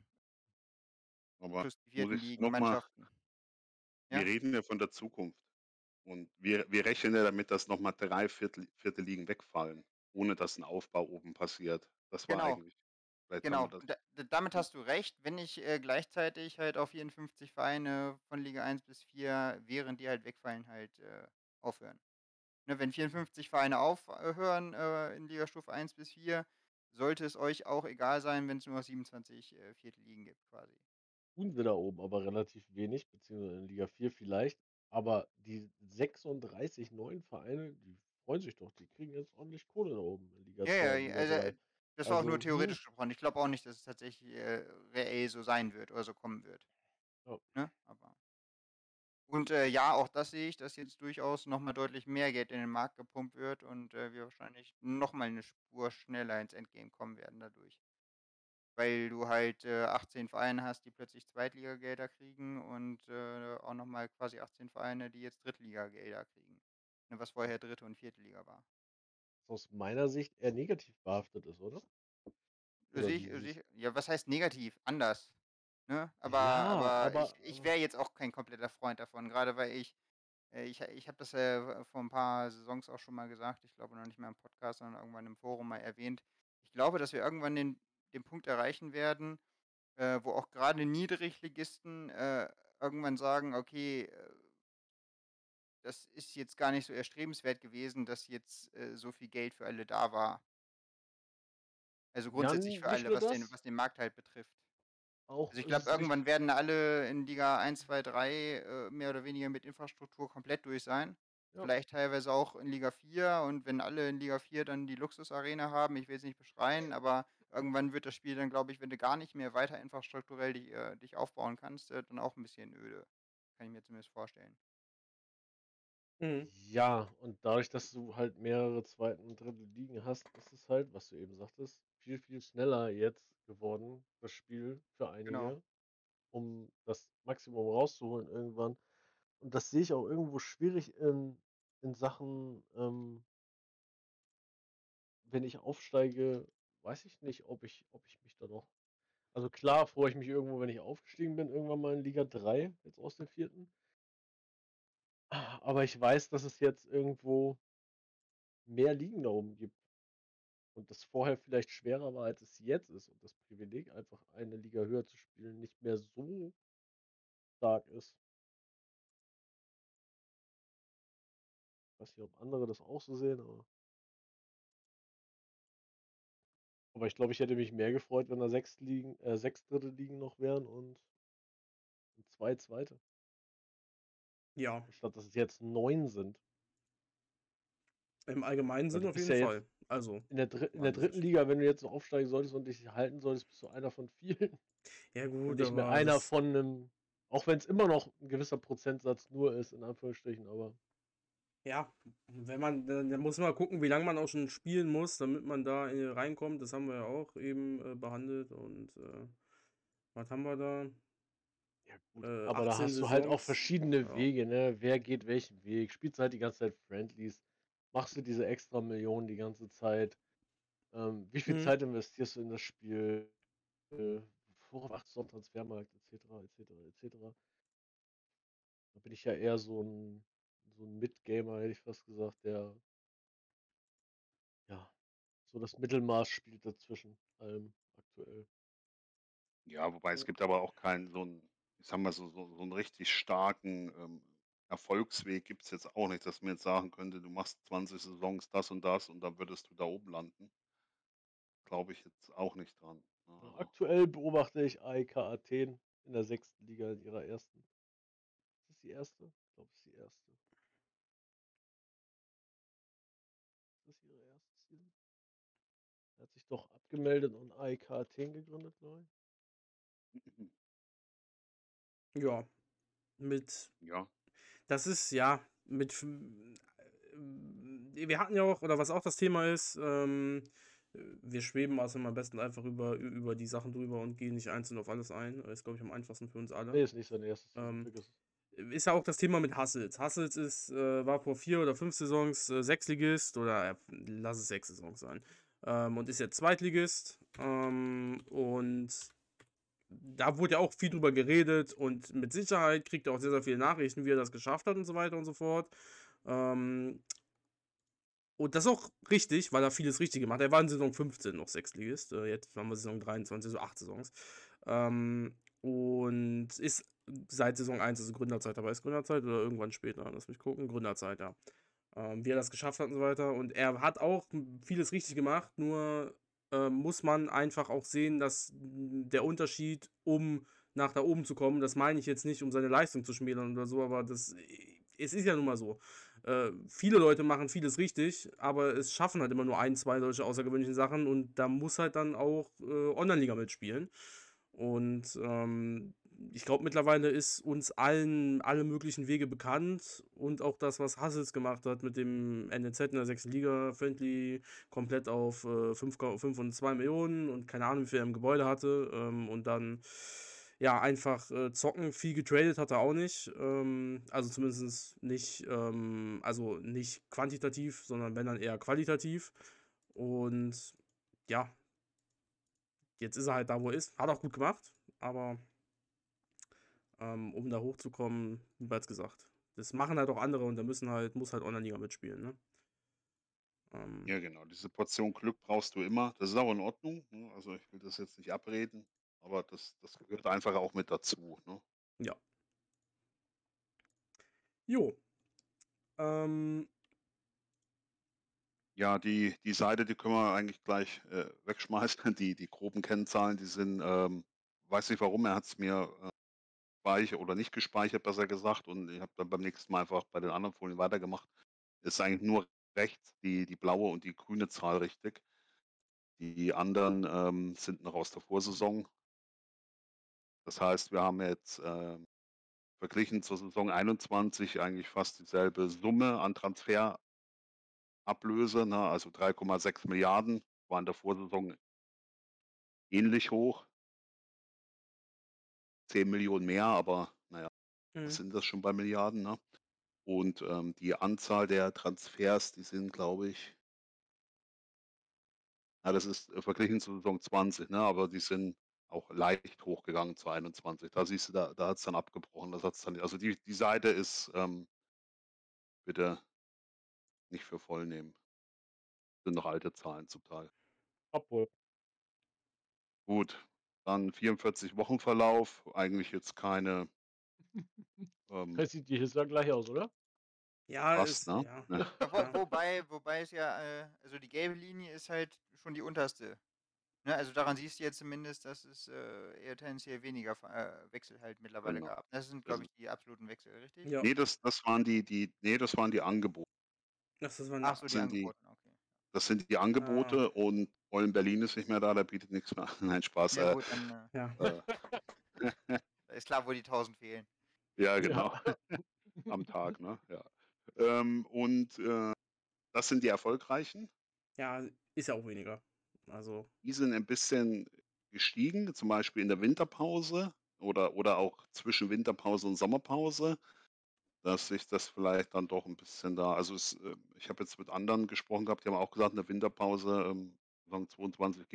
Aber plus die muss vierten ich Ligen noch mal Mannschaften, wir ja? reden ja von der Zukunft und wir rechnen ja damit, dass noch mal 3 vierte Ligen wegfallen, ohne dass ein Aufbau oben passiert. Das war Genau, eigentlich vielleicht haben wir genau. das Und damit hast du recht, wenn ich, gleichzeitig halt auf 54 Vereine von Liga 1 bis 4, während die halt wegfallen, halt, aufhören. Ne, wenn 54 Vereine aufhören, in Ligastufe 1 bis 4, sollte es euch auch egal sein, wenn es nur noch 27, vierte Ligen gibt quasi. Tun sie da oben aber relativ wenig, beziehungsweise in Liga 4 vielleicht, aber die 36 neuen Vereine, die freuen sich doch, die kriegen jetzt ordentlich Kohle da oben in Liga Ja, 2 ja, und Liga also, 3. das war auch nur Also, theoretisch gesprochen. Ich glaube auch nicht, dass es tatsächlich, reell so sein wird oder so kommen wird, ja, ne? Aber und, ja, auch das sehe ich, dass jetzt durchaus noch mal deutlich mehr Geld in den Markt gepumpt wird und, wir wahrscheinlich noch mal 'ne Spur schneller ins Endgame kommen werden dadurch. Weil du halt, 18 Vereine hast, die plötzlich Zweitligagelder kriegen und, auch noch mal quasi 18 Vereine, die jetzt Drittligagelder kriegen, ne, was vorher dritte und vierte Liga war. was aus meiner Sicht eher negativ behaftet ist, oder? Oder wie Sehe siehst ich, ja, was heißt negativ? Anders, ne? Aber ja, aber aber ich wäre jetzt auch kein kompletter Freund davon, grade weil ich Ich habe das vor ein paar Saisons auch schon mal gesagt. Ich glaube noch nicht mal im Podcast, sondern irgendwann im Forum mal erwähnt. Ich glaube, dass wir irgendwann den Punkt erreichen werden, wo auch gerade Niedrigligisten irgendwann sagen, okay, das ist jetzt gar nicht so erstrebenswert gewesen, dass jetzt so viel Geld für alle da war. Also grundsätzlich für Nicht alle, nur das, was den Markt halt betrifft. auch Also ich ist glaube, es wichtig. irgendwann werden alle in Liga 1, 2, 3 mehr oder weniger mit Infrastruktur komplett durch sein. Ja, Vielleicht teilweise auch in Liga 4 und wenn alle in Liga 4 dann die Luxusarena haben, ich will es nicht beschreien, aber irgendwann wird das Spiel dann, glaube ich, wenn du gar nicht mehr weiter infrastrukturell dich aufbauen kannst, dann auch ein bisschen öde. Kann ich mir zumindest vorstellen. Mhm. ja, und dadurch, dass du halt mehrere zweiten und dritte Ligen hast, ist es halt, was du eben sagtest, viel, viel schneller jetzt geworden, das Spiel für Genau. einige, um das Maximum rauszuholen irgendwann. Und das sehe ich auch irgendwo schwierig in Sachen, wenn ich aufsteige, weiß ich nicht, ob ich mich da noch. Also klar freue ich mich irgendwo, wenn ich aufgestiegen bin, irgendwann mal in Liga 3, jetzt aus der vierten. Aber ich weiß, dass es jetzt irgendwo mehr Ligen da oben gibt. Und das vorher vielleicht schwerer war, als es jetzt ist. Und das Privileg, einfach eine Liga höher zu spielen, nicht mehr so stark ist. Ich weiß nicht, ob andere das auch so sehen, aber ich glaube, ich hätte mich mehr gefreut, wenn da 6 dritte Ligen noch wären und 2 zweite. Ja, Anstatt dass es jetzt 9 sind. im allgemeinen Weil Sinn du auf bist jeden ja jetzt Fall. Also, in war der an dritten sich. Liga, wenn du jetzt noch aufsteigen solltest und dich halten solltest, bist du einer von vielen Ja, und gut, nicht mehr aber einer das. von einem, auch wenn es immer noch ein gewisser Prozentsatz nur ist, in Anführungsstrichen, aber Ja, wenn man, dann muss man gucken, wie lange man auch schon spielen muss, damit man da reinkommt. Das haben wir ja auch eben behandelt. Und was haben wir da? ja gut. Aber da 18 hast du halt auch Saisons. verschiedene Ja. Wege, ne? Wer geht welchen Weg? Spielst du halt die ganze Zeit Friendlies? Machst du diese extra Millionen die ganze Zeit? Wie viel Mhm. Zeit investierst du in das Spiel? Worauf achtest du am Transfermarkt, etc., etc., etc.? Da bin ich ja eher so ein Mid-Gamer, hätte ich fast gesagt, der ja so das Mittelmaß spielt dazwischen allem aktuell. Ja, wobei es gibt aber auch keinen so 'n, ich sage mal, so 'n richtig starken, Erfolgsweg gibt's jetzt auch nicht, dass man jetzt sagen könnte, du machst 20 Saisons das und dann würdest du da oben landen. Glaube ich jetzt auch nicht dran, ne, Ja, also aktuell beobachte ich AEK Athen in der 6. Liga in ihrer ersten. Ist das die erste? Ich glaube, es ist die erste. Ist das ihre erste Season? Er hat sich doch abgemeldet und AEK Athen gegründet, glaube ich. Ja, mit. ja. Das ist ja wir hatten ja auch, oder was auch das Thema ist, wir schweben also am besten einfach über die Sachen drüber und gehen nicht einzeln auf alles ein. Ist, glaube ich, am einfachsten für uns alle. Nee, ist nicht seine erste Season, Ähm, vergiss es. Ist ja auch das Thema mit Hassels. Hassels war vor 4 oder 5 Saisons Sechsligist oder lass es 6 Saisons sein. Und ist jetzt Zweitligist. Und da wurde ja auch viel drüber geredet und mit Sicherheit kriegt er auch sehr, sehr viele Nachrichten, wie er das geschafft hat und so weiter und so fort. Ähm, und das ist auch richtig, weil er vieles richtig gemacht hat. Er war in Saison 15 noch Sechsligist. Jetzt haben wir Saison 23, so 8 Saisons. Und ist seit Saison 1, also Gründerzeit, dabei ist Gründerzeit oder irgendwann später, lass mich gucken, Gründerzeit, ja. Wie er das geschafft hat und so weiter. Und er hat auch vieles richtig gemacht, nur muss man einfach auch sehen, dass der Unterschied, um nach da oben zu kommen, das meine ich jetzt nicht, um seine Leistung zu schmälern oder so, aber es ist ja nun mal so. Viele Leute machen vieles richtig, aber es schaffen halt immer nur ein, zwei solche außergewöhnlichen Sachen und da muss halt dann auch Online-Liga mitspielen. Und ich glaube, mittlerweile ist uns allen alle möglichen Wege bekannt und auch das, was Hassels gemacht hat mit dem NLZ in der 6. Liga, Friendly komplett auf 5 und 2 Millionen und keine Ahnung, wie viel er im Gebäude hatte. Und dann ja einfach zocken, viel getradet hat er auch nicht. Also zumindest nicht, also nicht quantitativ, sondern wenn dann eher qualitativ. Und ja, jetzt ist er halt da, wo er ist. Hat auch gut gemacht, aber um da hochzukommen, wie bereits gesagt, Das machen halt auch andere und da muss halt Online-Liga mitspielen, ne? Ja, genau. Diese Portion Glück brauchst du immer. Das ist auch in Ordnung, ne? Also, ich will das jetzt nicht abreden, aber das gehört einfach auch mit dazu, ne? Ja. Jo. Ähm, Ja, die Seite, die können wir eigentlich gleich, wegschmeißen. Die groben Kennzahlen, die sind, weiß nicht warum, er hat es mir, speicher oder nicht gespeichert, besser gesagt, und ich habe dann beim nächsten Mal einfach bei den anderen Folien weitergemacht. Ist eigentlich nur rechts die blaue und die grüne Zahl richtig. Die anderen, sind noch aus der Vorsaison. Das heißt, wir haben jetzt, verglichen zur Saison 21 eigentlich fast dieselbe Summe an Transferablöse, ne? Also 3,6 Milliarden, war in der Vorsaison ähnlich hoch. 10 Millionen mehr, aber naja, was mhm. sind das schon bei Milliarden, ne? Und, die Anzahl der Transfers, die sind, glaube ich, das ist, verglichen zur Saison 20, ne, aber die sind auch leicht hochgegangen zu 21. Da siehst du, da hat's dann abgebrochen. Das hat's dann, also die Seite ist, bitte nicht für voll nehmen. Sind noch alte Zahlen zum Teil. Obwohl. Gut, dann 44 Wochenverlauf, eigentlich jetzt keine, Das sieht jedes Jahr gleich aus, oder? Ja, fast, ne? ja, Ne, Ja, ja. wobei es ja, also die gelbe Linie ist halt schon die unterste. Ne? Also daran siehst du ja zumindest, dass es eher tendenziell weniger Wechsel halt mittlerweile genau. gab. Das sind, Das glaube ist ich, die absoluten Wechsel, richtig? Ja. ne, das waren das waren die Angebote. Das war Ach eine so, Das die sind die Angeboten, okay. Das sind die ah, Angebote, und Eulen Berlin ist nicht mehr da, der bietet nichts mehr an. Nein, Spaß. Ja gut, dann ja. Äh, ist klar, wo die 1000 fehlen. ja, Ja. genau, am Tag, ne? Ja. Und, das sind die erfolgreichen. Ja, ist ja auch weniger. Also, Die sind ein bisschen gestiegen, zum Beispiel in der Winterpause oder auch zwischen Winterpause und Sommerpause, dass sich das vielleicht dann doch ein bisschen da, also ich habe jetzt mit anderen gesprochen gehabt, die haben auch gesagt, in der Winterpause, Saison 22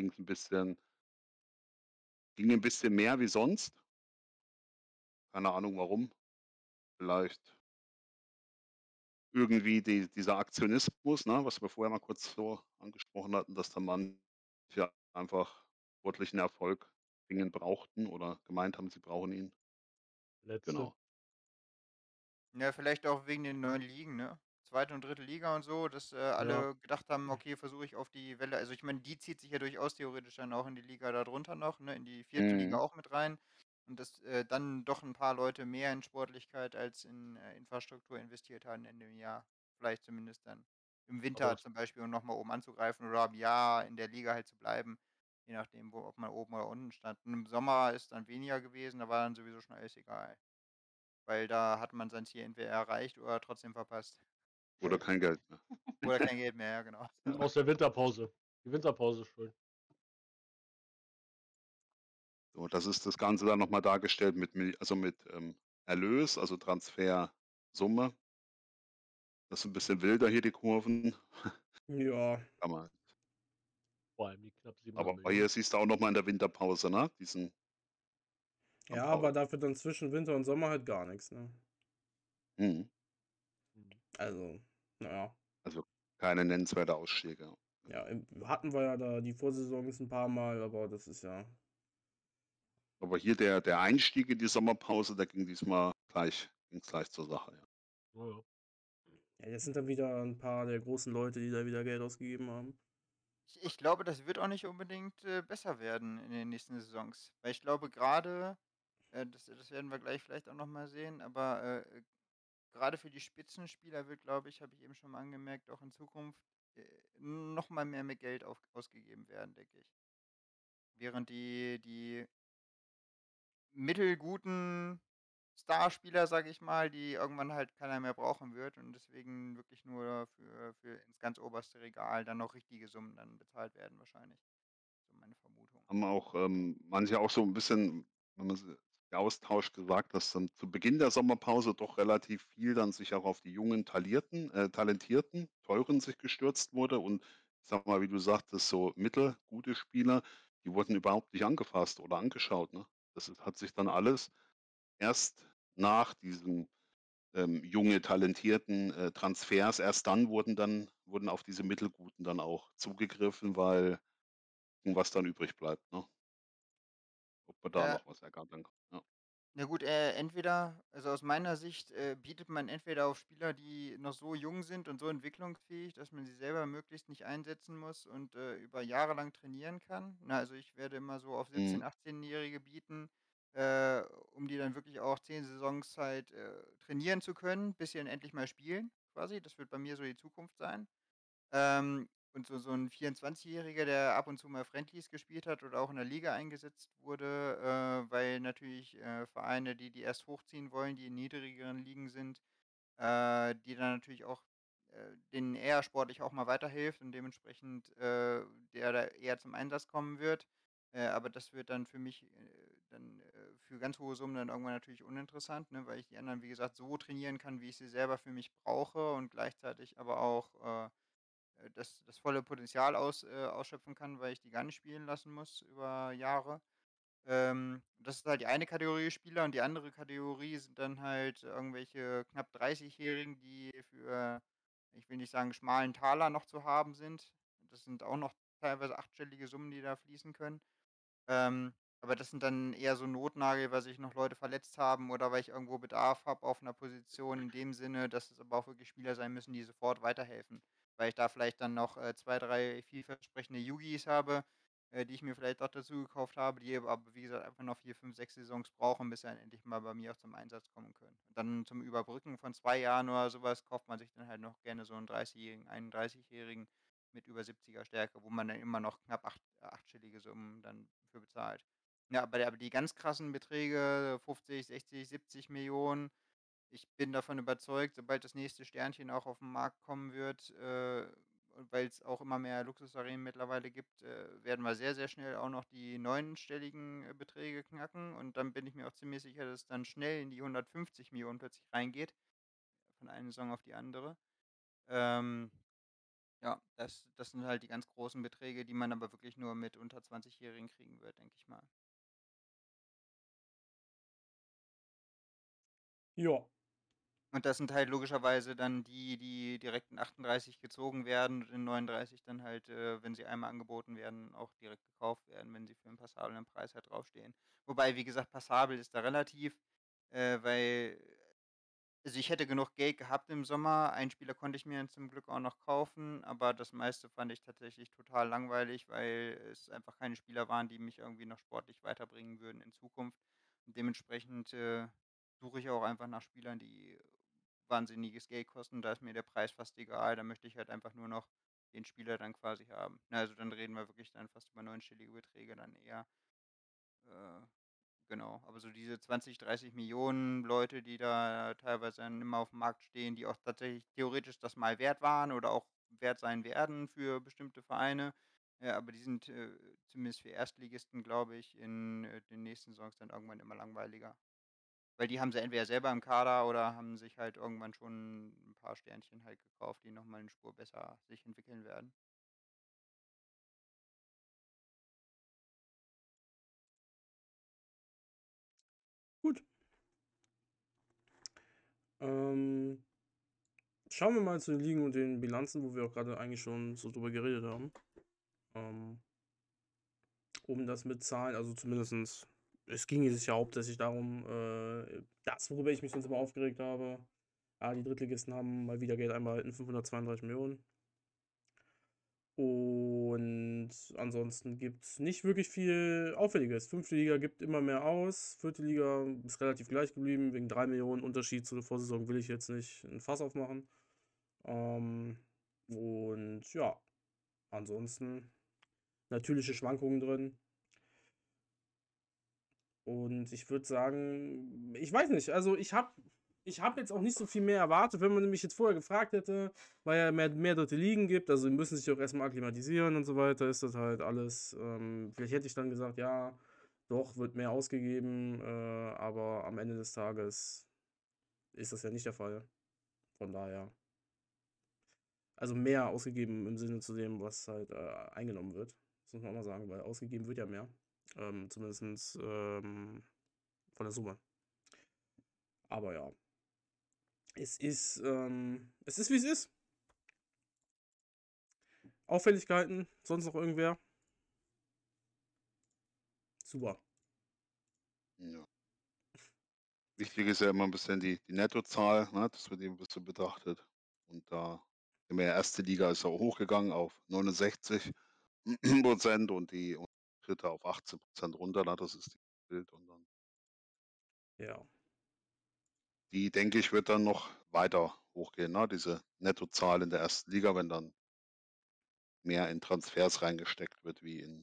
ging ein bisschen mehr wie sonst. Keine Ahnung warum. Vielleicht irgendwie dieser Aktionismus, ne, was wir vorher mal kurz so angesprochen hatten, dass da manche einfach sportlichen Erfolg dringend brauchten oder gemeint haben, sie brauchen ihn. Letzte. Genau. Ja, vielleicht auch wegen den neuen Ligen, ne? Zweite und dritte Liga und so, dass Ja. alle gedacht haben, okay, versuche ich auf die Welle. Also ich meine, die zieht sich ja durchaus theoretisch dann auch in die Liga darunter noch, ne, in die vierte Liga Mhm. auch mit rein. Und dass dann doch ein paar Leute mehr in Sportlichkeit als in Infrastruktur investiert haben in dem Jahr. Vielleicht zumindest dann im Aber Winter zum Beispiel, um nochmal oben anzugreifen oder im Jahr in der Liga halt zu bleiben. Je nachdem, ob man oben oder unten stand. Und im Sommer ist dann weniger gewesen, da war dann sowieso schon alles egal. Weil da hat man sein Ziel entweder erreicht oder trotzdem verpasst. Oder kein Geld mehr. Oder kein Geld mehr, ja, genau. aus der Winterpause. Die Winterpause ist schön. So, das ist das Ganze dann noch mal dargestellt mit Erlös, also Transfersumme. Das ist ein bisschen wilder hier, die Kurven. ja. Kann man, Vor allem die knapp 700 aber Millionen. hier siehst du auch noch mal in der Winterpause, ne, diesen Ja, St. aber Paul. dafür dann zwischen Winter und Sommer halt gar nichts, ne? Mhm. Mhm. Also, naja. Also, keine nennenswerte Ausschläge. Ja, Genau. hatten wir ja da die Vorsaisons ein paar Mal, aber das ist ja. Aber hier der Einstieg in die Sommerpause, der ging's gleich zur Sache, ja. Ja, ja. Ja, jetzt sind dann wieder ein paar der großen Leute, die da wieder Geld ausgegeben haben. Ich glaube, das wird auch nicht unbedingt besser werden in den nächsten Saisons. Weil ich glaube gerade, das werden wir gleich vielleicht auch nochmal sehen, aber gerade für die Spitzenspieler wird, glaube ich, habe ich eben schon mal angemerkt, auch in Zukunft nochmal mehr mit Geld ausgegeben werden, denke ich. Während die mittelguten Starspieler, sage ich mal, die irgendwann halt keiner mehr brauchen wird und deswegen wirklich nur für ins ganz oberste Regal dann noch richtige Summen dann bezahlt werden wahrscheinlich. So meine Vermutung. Haben auch, manche auch so ein bisschen, wenn man sich austauscht, gesagt, dass dann zu Beginn der Sommerpause doch relativ viel dann sich auch auf die jungen talentierten, teuren sich gestürzt wurde, und ich sage mal, wie du sagtest, so mittelgute Spieler, die wurden überhaupt nicht angefasst oder angeschaut, ne? Hat sich dann alles erst nach diesem junge, talentierten Transfers. Erst dann wurden auf diese Mittelguten dann auch zugegriffen, weil was dann übrig bleibt, ne? Ob man da Ja, noch was ergattern kann. Ja. na gut, entweder also aus meiner Sicht, bietet man entweder auf Spieler, die noch so jung sind und so entwicklungsfähig, dass man sie selber möglichst nicht einsetzen muss und, über Jahre lang trainieren kann. Na, also ich werde immer so auf 17-, Mhm. 18-Jährige bieten, um die dann wirklich auch 10 Saisons Zeit, trainieren zu können, bis sie dann endlich mal spielen quasi. Das wird bei mir so die Zukunft sein. Und so 'n 24-Jähriger, der ab und zu mal Friendlies gespielt hat oder auch in der Liga eingesetzt wurde, weil natürlich, Vereine, die erst hochziehen wollen, die in niedrigeren Ligen sind, die dann natürlich auch, denen eher sportlich auch mal weiterhilft und dementsprechend, der da eher zum Einsatz kommen wird. Aber das wird dann für mich, dann, für ganz hohe Summen dann irgendwann natürlich uninteressant, ne, weil ich die anderen, wie gesagt, so trainieren kann, wie ich sie selber für mich brauche und gleichzeitig aber auch, das volle Potenzial ausschöpfen kann, weil ich die gar nicht spielen lassen muss über Jahre. Das ist halt die eine Kategorie Spieler und die andere Kategorie sind dann halt irgendwelche knapp 30-Jährigen, die für, ich will nicht sagen, schmalen Taler noch zu haben sind. Das sind auch noch teilweise achtstellige Summen, die da fließen können. Aber das sind dann eher so Notnagel, weil sich noch Leute verletzt haben oder weil ich irgendwo Bedarf habe auf einer Position in dem Sinne, dass es aber auch wirklich Spieler sein müssen, die sofort weiterhelfen. Weil ich da vielleicht dann noch, 2, 3 vielversprechende Yugis habe, die ich mir vielleicht auch dazu gekauft habe, die aber, wie gesagt, einfach noch 4, 5, 6 Saisons brauchen, bis sie dann endlich mal bei mir auch zum Einsatz kommen können. Und dann zum Überbrücken von 2 Jahren oder sowas kauft man sich dann halt noch gerne so einen 30-Jährigen, 31-Jährigen mit über 70er Stärke, wo man dann immer noch knapp achtstellige Summen dann für bezahlt. Ja, aber die ganz krassen Beträge, 50, 60, 70 Millionen, ich bin davon überzeugt, sobald das nächste Sternchen auch auf 'n Markt kommen wird, und weil's auch immer mehr Luxusarenen mittlerweile gibt, werden wir sehr, sehr schnell auch noch die neunstelligen, Beträge knacken und dann bin ich mir auch ziemlich sicher, dass es dann schnell in die 150 Millionen plötzlich reingeht, von einer Saison auf die andere. Ähm ja, das sind halt die ganz großen Beträge, die man aber wirklich nur mit unter 20-Jährigen kriegen wird, denke ich mal. Ja. Und das sind halt logischerweise dann die, die direkt in 38 gezogen werden und in 39 dann halt, wenn sie einmal angeboten werden, auch direkt gekauft werden, wenn sie für 'n passablen Preis halt draufstehen. Wobei, wie gesagt, passabel ist da relativ, weil also, ich hätte genug Geld gehabt im Sommer. Einen Spieler konnte ich mir dann zum Glück auch noch kaufen, aber das meiste fand ich tatsächlich total langweilig, weil es einfach keine Spieler waren, die mich irgendwie noch sportlich weiterbringen würden in Zukunft. Und dementsprechend, suche ich auch einfach nach Spielern, die wahnsinniges Geld kosten. Da ist mir der Preis fast egal. Da möchte ich halt einfach nur noch den Spieler dann quasi haben. Na, also, dann reden wir wirklich dann fast über neunstellige Beträge dann eher. Äh Genau, aber so diese 20, 30 Millionen Leute, die da teilweise dann immer auf dem Markt stehen, die auch tatsächlich theoretisch das mal wert waren oder auch wert sein werden für bestimmte Vereine. Aber die sind, zumindest für Erstligisten, glaube ich, in, den nächsten Saisons dann irgendwann immer langweiliger. Weil die haben sie entweder selber im Kader oder haben sich halt irgendwann schon ein paar Sternchen halt gekauft, die noch mal 'ne Spur besser sich entwickeln werden. Gut. Ähm, Schauen wir mal zu den Ligen und den Bilanzen, wo wir auch gerade eigentlich schon so drüber geredet haben. Ähm, Um das mit Zahlen, also zumindestens, es ging jetzt ja hauptsächlich darum, das, worüber ich mich sonst immer aufgeregt habe. Ja, die Drittligisten haben mal wieder Geld einbehalten, 532 Millionen. Und ansonsten gibt es nicht wirklich viel Auffälliges. Fünfte Liga gibt immer mehr aus. Vierte Liga ist relativ gleich geblieben. Wegen 3 Millionen Unterschied zu der Vorsaison will ich jetzt nicht ein Fass aufmachen. Ähm, und ja, ansonsten natürliche Schwankungen drin. Und ich würde sagen, ich weiß nicht, also ich hab jetzt auch nicht so viel mehr erwartet, wenn man mich jetzt vorher gefragt hätte, weil ja mehr dritte Ligen gibt, also die müssen sich auch erstmal akklimatisieren und so weiter, ist das halt alles, vielleicht hätte ich dann gesagt, ja, doch, wird mehr ausgegeben, aber am Ende des Tages ist das ja nicht der Fall. Von daher, also mehr ausgegeben im Sinne zu dem, was halt eingenommen wird. Das muss man auch mal sagen, weil ausgegeben wird ja mehr. Zumindest von der Summe. Aber ja. es ist, wie es ist. Auffälligkeiten, sonst noch irgendwer? Super. Ja. Wichtig ist ja immer ein bisschen die Nettozahl, ne, dass man die ein bisschen betrachtet. Und da in der erste Liga ist er auch hochgegangen auf 69% und die dritte auf 18% runter, ne, das ist das Bild. Und dann Ja. die, denke ich, wird dann noch weiter hochgehen, ne, diese Nettozahl in der ersten Liga, wenn dann mehr in Transfers reingesteckt wird wie in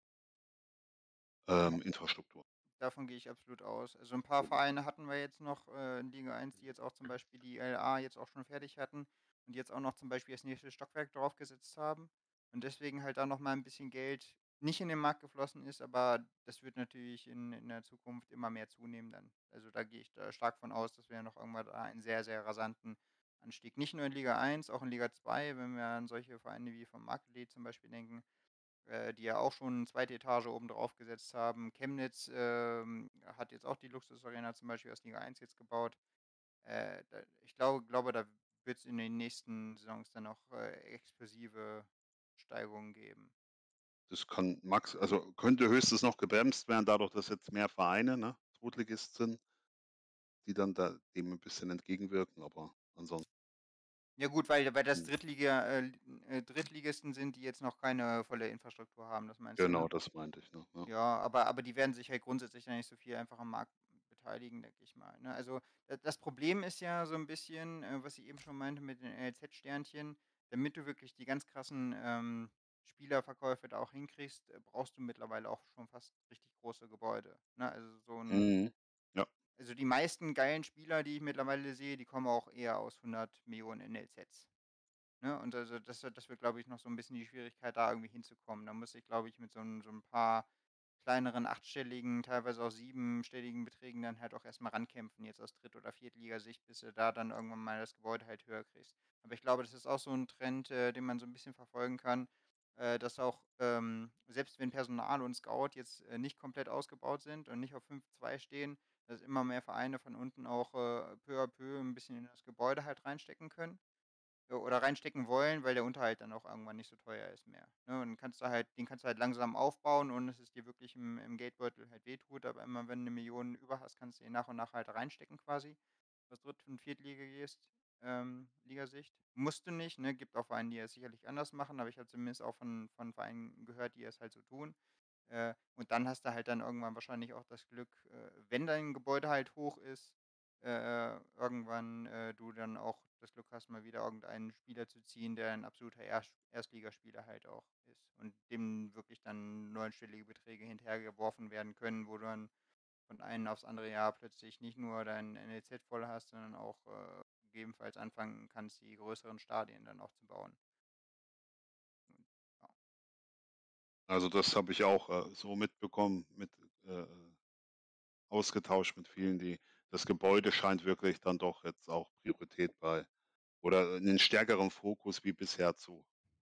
Ja, Infrastruktur. davon gehe ich absolut aus. Also ein paar Vereine hatten wir jetzt noch in Liga 1, die jetzt auch zum Beispiel die LA jetzt auch schon fertig hatten und jetzt auch noch zum Beispiel das nächste Stockwerk draufgesetzt haben und deswegen halt da noch mal ein bisschen Geld nicht in den Markt geflossen ist, aber das wird natürlich in der Zukunft immer mehr zunehmen dann. Also da gehe ich da stark von aus, dass wir noch irgendwann da einen sehr, sehr rasanten Anstieg, nicht nur in Liga 1, auch in Liga 2, wenn wir an solche Vereine wie vom Market zum Beispiel denken, die ja auch schon eine zweite Etage oben drauf gesetzt haben. Chemnitz hat jetzt auch die Luxus-Arena zum Beispiel aus Liga 1 jetzt gebaut. Ich glaube, da wird es in den nächsten Saisons dann noch explosive Steigungen geben. Das kann also könnte höchstens noch gebremst werden, dadurch, dass jetzt mehr Vereine, ne, Zweitligisten sind, die dann da dem ein bisschen entgegenwirken, aber ansonsten Ja gut, weil das Drittligisten sind, die jetzt noch keine volle Infrastruktur haben, das meinst du, genau, ne? das meinte ich, ne, ja. Ja, aber die werden sich halt grundsätzlich ja nicht so viel einfach am Markt beteiligen, denke ich mal, ne? Also, das Problem ist ja so ein bisschen, was ich eben schon meinte mit den NLZ-Sternchen, damit du wirklich die ganz krassen, Spielerverkäufe da auch hinkriegst, brauchst du mittlerweile auch schon fast richtig große Gebäude, ne? Mhm. Ja, Also, die meisten geilen Spieler, die ich mittlerweile sehe, die kommen auch eher aus 100 Millionen NLZs. Ne? Und also das wird, glaube ich, noch so ein bisschen die Schwierigkeit, da irgendwie hinzukommen. Da muss ich, glaube ich, mit so 'n paar kleineren achtstelligen, teilweise auch siebenstelligen Beträgen dann halt auch erstmal rankämpfen, jetzt aus Dritt oder Viertligasicht, bis du da dann irgendwann mal das Gebäude halt höher kriegst. Aber ich glaube, das ist auch so ein Trend, den man so ein bisschen verfolgen kann, dass auch, selbst wenn Personal und Scout jetzt, nicht komplett ausgebaut sind und nicht auf 5-2 stehen, dass immer mehr Vereine von unten auch, peu à peu ein bisschen in das Gebäude halt reinstecken können. Oder reinstecken wollen, weil der Unterhalt dann auch irgendwann nicht so teuer ist mehr, ne? Und den kannst du halt langsam aufbauen, ohne dass es dir wirklich im Geldbeutel halt wehtut, aber immer wenn du 1.000.000 über hast, kannst du den nach und nach halt reinstecken quasi, aus Dritt und Viertligasicht Ligasicht. Musst du nicht, ne? Gibt auch Vereine, die es sicherlich anders machen, aber ich habe zumindest auch von Vereinen gehört, die es halt so tun. Und dann hast du halt dann irgendwann wahrscheinlich auch das Glück, wenn dein Gebäude halt hoch ist, irgendwann, du dann auch das Glück hast, mal wieder irgendeinen Spieler zu ziehen, der ein absoluter Erstligaspieler halt auch ist und dem wirklich dann neunstellige Beträge hinterhergeworfen werden können, wo du dann von einem aufs andere Jahr plötzlich nicht nur dein NLZ voll hast, sondern auch gegebenenfalls anfangen kannst, die größeren Stadien dann auch zu bauen. Und, ja. also das habe ich auch, so mitbekommen, äh, ausgetauscht mit vielen, die das Gebäude scheint wirklich dann doch jetzt auch Priorität bei oder 'nen stärkeren Fokus wie bisher zu.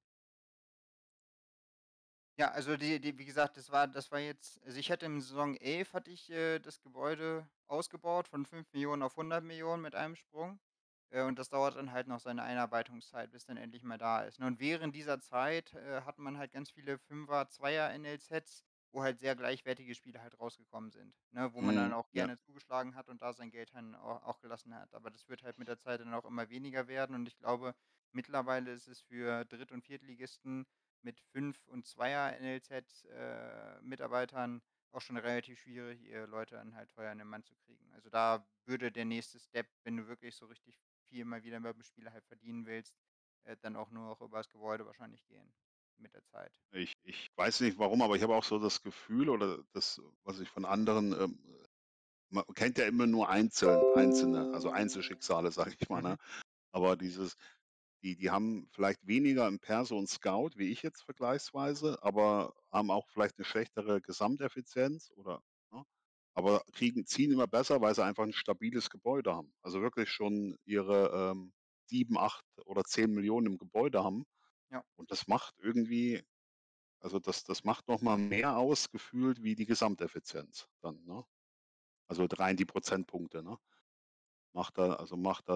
Ja, also wie gesagt, das war jetzt, also ich hatte im Saison 11 hatte ich das Gebäude ausgebaut von 5 Millionen auf 100 Millionen mit einem Sprung. Und das dauert dann halt noch seine Einarbeitungszeit, bis dann endlich mal da ist. Ne? Und während dieser Zeit hat man halt ganz viele Fünfer, Zweier NLZs, wo halt sehr gleichwertige Spiele halt rausgekommen sind. Ne? Wo man dann Mhm, auch ja. gerne zugeschlagen hat und da sein Geld dann auch gelassen hat. Aber das wird halt mit der Zeit dann auch immer weniger werden. Und ich glaube, mittlerweile ist es für Dritt- und Viertligisten mit 5 und Zweier NLZ, Mitarbeitern auch schon relativ schwierig, Leute dann halt teuer an den Mann zu kriegen. Also, da würde der nächste Step, wenn du wirklich so richtig viel mal wieder mit dem Spieler halt verdienen willst, dann auch nur noch über das Gebäude wahrscheinlich gehen mit der Zeit. Ich weiß nicht warum, aber ich habe auch so das Gefühl oder das, was ich von anderen, man kennt ja immer nur einzelne, also Einzelschicksale, sage ich mal, ne? Mhm. Aber die haben vielleicht weniger im Perso und Scout wie ich jetzt vergleichsweise, aber haben auch vielleicht eine schlechtere Gesamteffizienz oder ne? Aber ziehen immer besser, weil sie einfach ein stabiles Gebäude haben. Also wirklich schon ihre, 7, 8 oder 10 Millionen im Gebäude haben. Ja. Und das macht irgendwie also das macht noch mal mehr aus gefühlt wie die Gesamteffizienz dann, ne? Also rein die Prozentpunkte, ne? Macht dann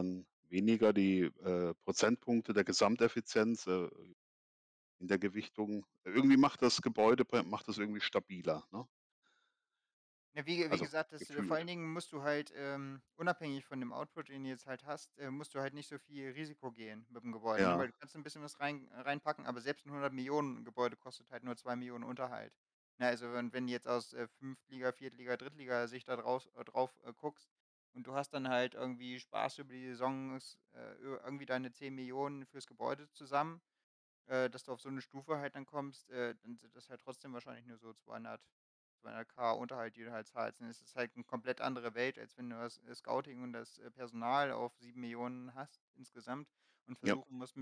weniger die Prozentpunkte der Gesamteffizienz in der Gewichtung. Irgendwie macht das Gebäude macht das irgendwie stabiler, ne? Ja, wie Also gesagt, vor allen gefühlt. Dingen musst du halt, unabhängig von dem Output, den du jetzt halt hast, musst du halt nicht so viel Risiko gehen mit dem Gebäude, ne? Weil Ja, du kannst ein bisschen was reinpacken, aber selbst ein 100 Millionen Gebäude kostet halt nur 2 Millionen Unterhalt. Ne, also wenn du jetzt aus, Fünftliga, Viertliga, Drittliga-Sicht da drauf, guckst und du hast dann halt irgendwie Spaß über die Saisons, irgendwie deine 10 Millionen fürs Gebäude zusammen, dass du auf so eine Stufe halt dann kommst, dann sind das halt trotzdem wahrscheinlich nur so 200K Unterhalt, die du halt zahlst. Und es ist halt eine komplett andere Welt, als wenn du das, Scouting und das, Personal auf 7 Millionen hast insgesamt und ja, versuchen musst,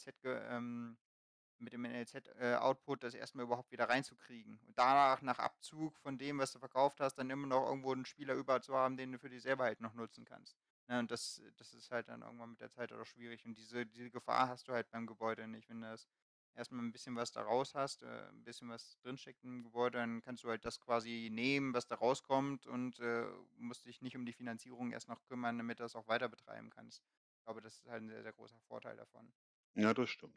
mit dem NLZ, Output das erstmal überhaupt wieder reinzukriegen. Und danach, nach Abzug von dem, was du verkauft hast, dann immer noch irgendwo einen Spieler über zu haben, den du für dich selber halt noch nutzen kannst. Ne, und das ist halt dann irgendwann mit der Zeit auch schwierig. Und diese Gefahr hast du halt beim Gebäude nicht. Wenn du das erstmal ein bisschen was da raus hast, ein bisschen was drinsteckt im Gebäude, dann kannst du halt das quasi nehmen, was da rauskommt und musst dich nicht um die Finanzierung erst noch kümmern, damit du das auch weiter betreiben kannst. Ich glaube, das ist halt ein sehr, sehr großer Vorteil davon. ja, das stimmt.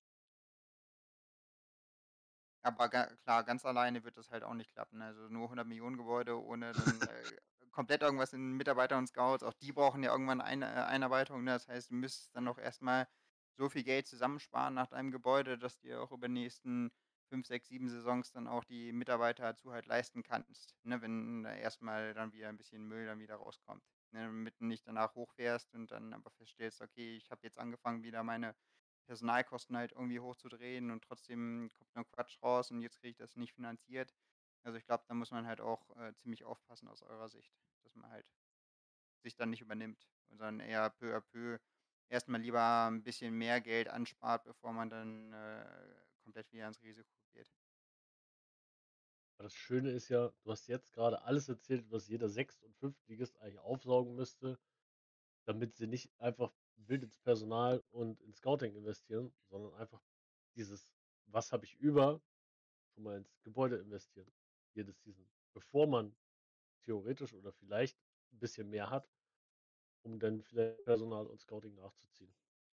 Aber klar, ganz alleine wird das halt auch nicht klappen. Also nur 100 Millionen Gebäude ohne dann komplett irgendwas in Mitarbeiter und Scouts. Auch die brauchen ja irgendwann eine Einarbeitung. Ne? Das heißt, du müsstest dann auch erstmal so viel Geld zusammensparen nach deinem Gebäude, dass dir auch über die nächsten 5, 6, 7 Saisons dann auch die Mitarbeiter dazu halt leisten kannst. Ne? Wenn da erstmal dann wieder ein bisschen Müll dann wieder rauskommt. Ne? Damit du nicht danach hochfährst und dann aber feststellst, okay, ich habe jetzt angefangen, wieder meine Personalkosten halt irgendwie hochzudrehen und trotzdem kommt noch Quatsch raus und jetzt kriege ich das nicht finanziert. Also ich glaube, da muss man halt auch ziemlich aufpassen aus eurer Sicht, dass man halt sich dann nicht übernimmt, sondern eher peu à peu erstmal lieber ein bisschen mehr Geld anspart, bevor man dann komplett wieder ins Risiko geht. Aber das Schöne ist ja, du hast jetzt gerade alles erzählt, was jeder Sechst- und Fünftligist eigentlich aufsaugen müsste, damit sie nicht einfach wild ins Personal und ins Scouting investieren, sondern einfach dieses, was habe ich über, schon mal ins Gebäude investieren. Jedes Season. Bevor man theoretisch oder vielleicht ein bisschen mehr hat, um dann vielleicht Personal und Scouting nachzuziehen.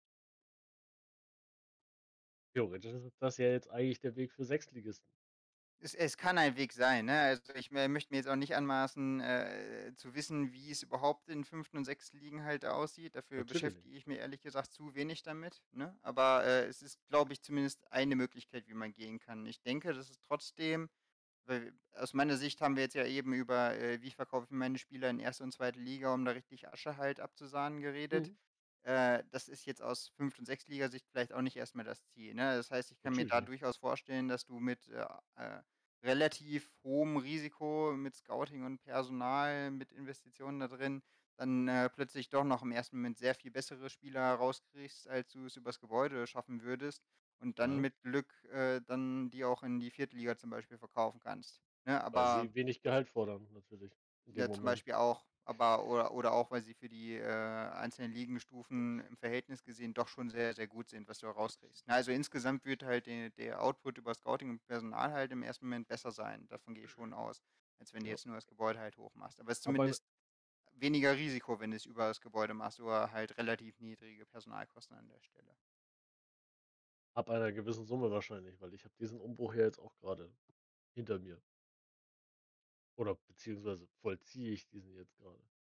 Theoretisch ist das ja jetzt eigentlich der Weg für Sechstligisten. Es kann ein Weg sein, ne? Also ich möchte mir jetzt auch nicht anmaßen, zu wissen, wie es überhaupt in 5. und 6. Ligen halt aussieht. Dafür Natürlich nicht. beschäftige ich mich ehrlich gesagt zu wenig damit, ne? Aber es ist, glaube ich, zumindest eine Möglichkeit, wie man gehen kann. Ich denke, das ist trotzdem, weil aus meiner Sicht haben wir jetzt ja eben über, wie verkaufe ich meine Spieler in 1. und 2. Liga, um da richtig Asche halt abzusahnen, geredet. Mhm. Das ist jetzt aus 5. und 6. Liga-Sicht vielleicht auch nicht erstmal das Ziel, ne? Das heißt, ich kann mir Natürlich da nicht. durchaus vorstellen, dass du mit relativ hohem Risiko, mit Scouting und Personal, mit Investitionen da drin, dann plötzlich doch noch im ersten Moment sehr viel bessere Spieler rauskriegst, als du es übers Gebäude schaffen würdest. Und dann Ja, mit Glück dann die auch in die 4. Liga zum Beispiel verkaufen kannst. Ne? weil Aber sie wenig Gehalt fordern, natürlich, in dem ja, zum Moment. Beispiel auch, aber oder auch, weil sie für die einzelnen Ligenstufen im Verhältnis gesehen doch schon sehr, sehr gut sind, was du rauskriegst. Na, also insgesamt wird halt der Output über Scouting und Personal halt im ersten Moment besser sein. Davon gehe ich schon aus, als wenn du Ja. jetzt nur das Gebäude halt hochmachst. Aber es ist Ab, ein, zumindest weniger Risiko, wenn du es über das Gebäude machst, oder halt relativ niedrige Personalkosten an der Stelle. ab einer gewissen Summe wahrscheinlich, weil ich habe diesen Umbruch ja jetzt auch gerade hinter mir. Oder beziehungsweise vollziehe ich diesen jetzt gerade.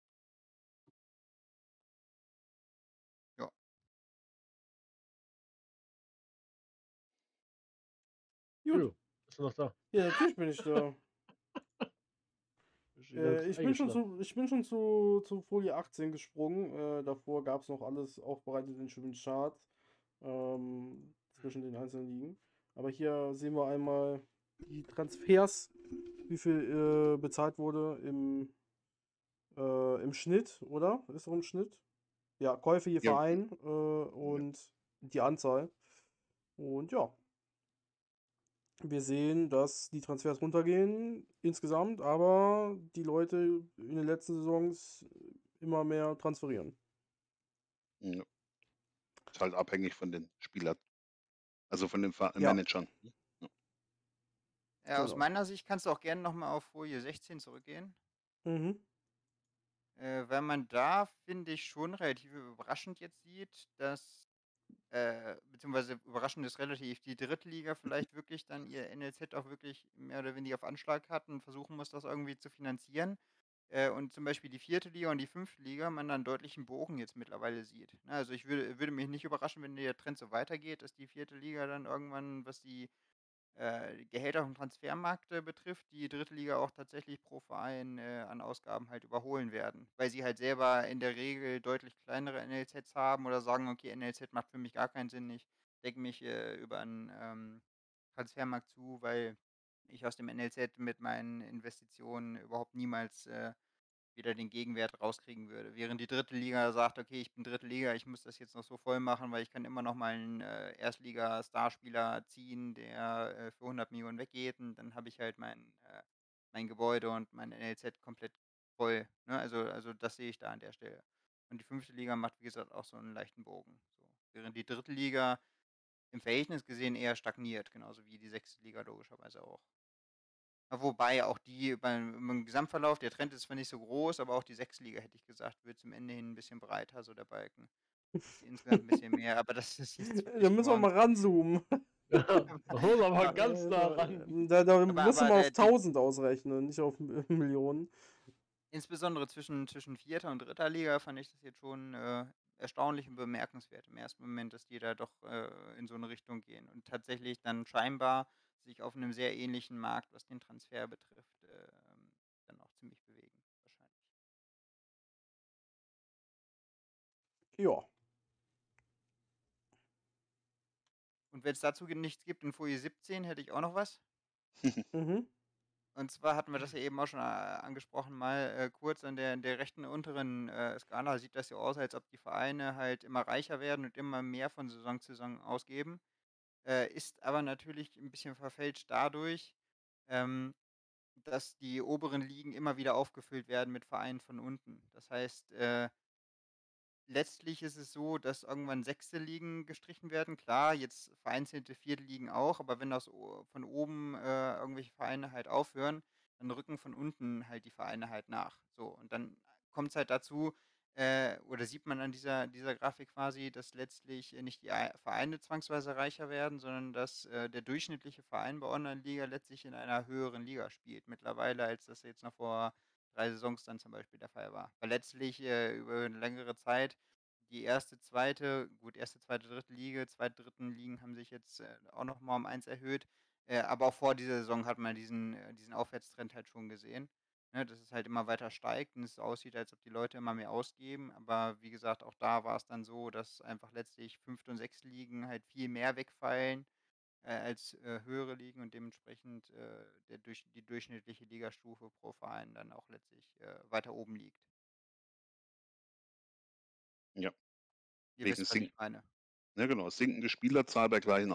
Ja. Gut. Jo, bist du noch da? Ja, natürlich bin ich da. Bist du ganz eingeschlafen? Ich bin schon zu Folie 18 gesprungen. Davor gab es noch alles aufbereitet in schönen Chart zwischen den einzelnen Ligen. Aber hier sehen wir einmal die Transfers, wie viel bezahlt wurde im Schnitt, oder? Ist doch im Schnitt? Ja, Käufe je Ja, Verein ja. und die Anzahl. Und ja, wir sehen, dass die Transfers runtergehen insgesamt, aber die Leute in den letzten Saisons immer mehr transferieren. Ja. Ist halt abhängig von den Spielern, also von den Ja, Managern. Ne? Ja. Aus genau. meiner Sicht kannst du auch gerne nochmal auf Folie 16 zurückgehen. Mhm. Weil man da, finde ich, schon relativ überraschend jetzt sieht, dass beziehungsweise überraschend ist relativ, die dritte Liga vielleicht wirklich dann ihr NLZ auch wirklich mehr oder weniger auf Anschlag hat und versuchen muss, das irgendwie zu finanzieren. Und zum Beispiel die vierte Liga und die fünfte Liga man dann deutlichen Bogen jetzt mittlerweile sieht. Ne, also ich würde mich nicht überraschen, wenn der Trend so weitergeht, dass die vierte Liga dann irgendwann, was die Gehälter vom Transfermarkt betrifft, die dritte Liga auch tatsächlich pro Verein an Ausgaben halt überholen werden. Weil sie halt selber in der Regel deutlich kleinere NLZs haben oder sagen, okay, NLZ macht für mich gar keinen Sinn, ich decke mich über einen Transfermarkt zu, weil ich aus dem NLZ mit meinen Investitionen überhaupt niemals wieder den Gegenwert rauskriegen würde. Während die dritte Liga sagt, okay, ich bin dritte Liga, ich muss das jetzt noch so voll machen, weil ich kann immer noch mal einen Erstliga-Starspieler ziehen, der für 100 Millionen weggeht und dann habe ich halt mein Gebäude und mein NLZ komplett voll. Ne? Also das sehe ich da an der Stelle. Und die fünfte Liga macht, wie gesagt, auch so einen leichten Bogen. So. Während die dritte Liga im Verhältnis gesehen eher stagniert, genauso wie die sechste Liga logischerweise auch. Wobei auch die beim Gesamtverlauf, der Trend ist zwar nicht so groß, aber auch die Sechsliga, hätte ich gesagt, wird zum Ende hin ein bisschen breiter, so der Balken. Dass die insgesamt ein bisschen mehr, aber das ist jetzt Da wirklich müssen wir nur. mal ranzoomen. Ja, man muss aber Aber, ganz nah ran. Da aber, musst du aber mal auf der, die, 1000 ausrechnen, nicht auf Millionen. insbesondere zwischen vierter und dritter Liga fand ich das jetzt schon erstaunlich und bemerkenswert im ersten Moment, dass die da doch in so eine Richtung gehen und tatsächlich dann scheinbar sich auf einem sehr ähnlichen Markt, was den Transfer betrifft, dann auch ziemlich bewegen, wahrscheinlich. Ja. Und wenn es dazu nichts gibt, in Folie 17 hätte ich auch noch was. Mhm. Und zwar hatten wir das ja eben auch schon angesprochen, mal kurz an der rechten unteren Skala sieht das ja aus, als ob die Vereine halt immer reicher werden und immer mehr von Saison zu Saison ausgeben. Ist aber natürlich ein bisschen verfälscht dadurch, ähm, dass die oberen Ligen immer wieder aufgefüllt werden mit Vereinen von unten. Das heißt, letztlich ist es so, dass irgendwann sechste Ligen gestrichen werden. Klar, jetzt vereinzelte vierte Ligen auch, aber wenn von oben irgendwelche Vereine halt aufhören, dann rücken von unten halt die Vereine halt nach. So, und dann kommt es halt dazu, oder sieht man an dieser Grafik quasi, dass letztlich nicht die Vereine zwangsweise reicher werden, sondern dass der durchschnittliche Verein bei Online-Liga letztlich in einer höheren Liga spielt mittlerweile, als das jetzt noch vor 3 Saisons dann zum Beispiel der Fall war. Weil letztlich über eine längere Zeit die erste, zweite, gut, erste, zweite, dritte Liga, zweite, dritten Ligen haben sich jetzt auch noch mal um 1 erhöht. Aber auch vor dieser Saison hat man diesen Aufwärtstrend halt schon gesehen. Ne, dass es halt immer weiter steigt und es so aussieht, als ob die Leute immer mehr ausgeben. Aber wie gesagt, auch da war es dann so, dass einfach letztlich fünfte und sechste Ligen halt viel mehr wegfallen als höhere Ligen und dementsprechend die durchschnittliche Ligastufe pro Verein dann auch letztlich weiter oben liegt. Ja, Ihr wegen wisst, was ich meine. ja genau, sinkende Spielerzahl bei gleichen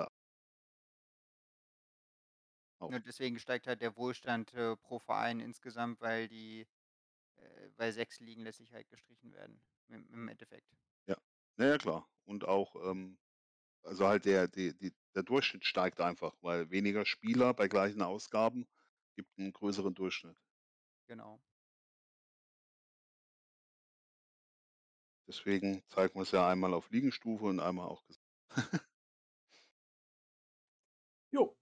auf. Und deswegen steigt halt der Wohlstand pro Verein insgesamt, weil 6 Ligen letztlich halt gestrichen werden. Im Endeffekt. Ja, na ja klar. Und auch, also halt der Durchschnitt steigt einfach, weil weniger Spieler bei gleichen Ausgaben gibt einen größeren Durchschnitt. Genau. Deswegen zeigt man es ja einmal auf Ligenstufe und einmal auch Jo.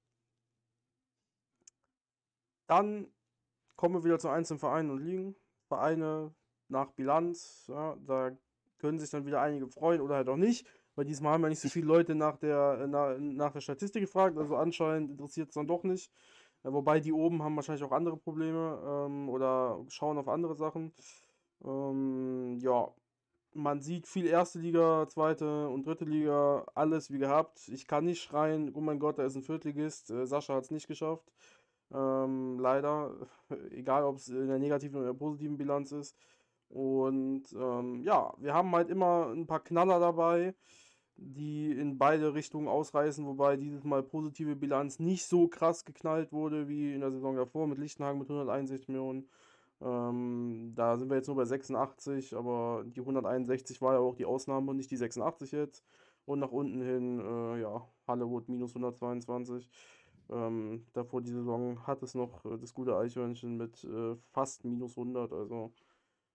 Dann kommen wir wieder zu einzelnen Vereinen und Ligen. Vereine nach Bilanz, ja, da können sich dann wieder einige freuen oder halt auch nicht, weil diesmal haben ja nicht so viele Leute nach der Statistik gefragt, also anscheinend interessiert es dann doch nicht. Wobei die oben haben wahrscheinlich auch andere Probleme oder schauen auf andere Sachen. Ja, man sieht viel erste Liga, zweite und dritte Liga, alles wie gehabt. Ich kann nicht schreien, oh mein Gott, da ist ein Viertligist. Sascha hat es nicht geschafft. Leider, egal ob es in der negativen oder der positiven Bilanz ist. Und ja, wir haben halt immer ein paar Knaller dabei, die in beide Richtungen ausreißen, wobei dieses Mal positive Bilanz nicht so krass geknallt wurde wie in der Saison davor mit Lichtenhagen mit 161 Millionen. Da sind wir jetzt nur bei 86, aber die 161 war ja auch die Ausnahme und nicht die 86 jetzt. Und nach unten hin, ja, Hollywood minus 122. Davor die Saison hat es noch das gute Eichhörnchen mit fast minus 100. Also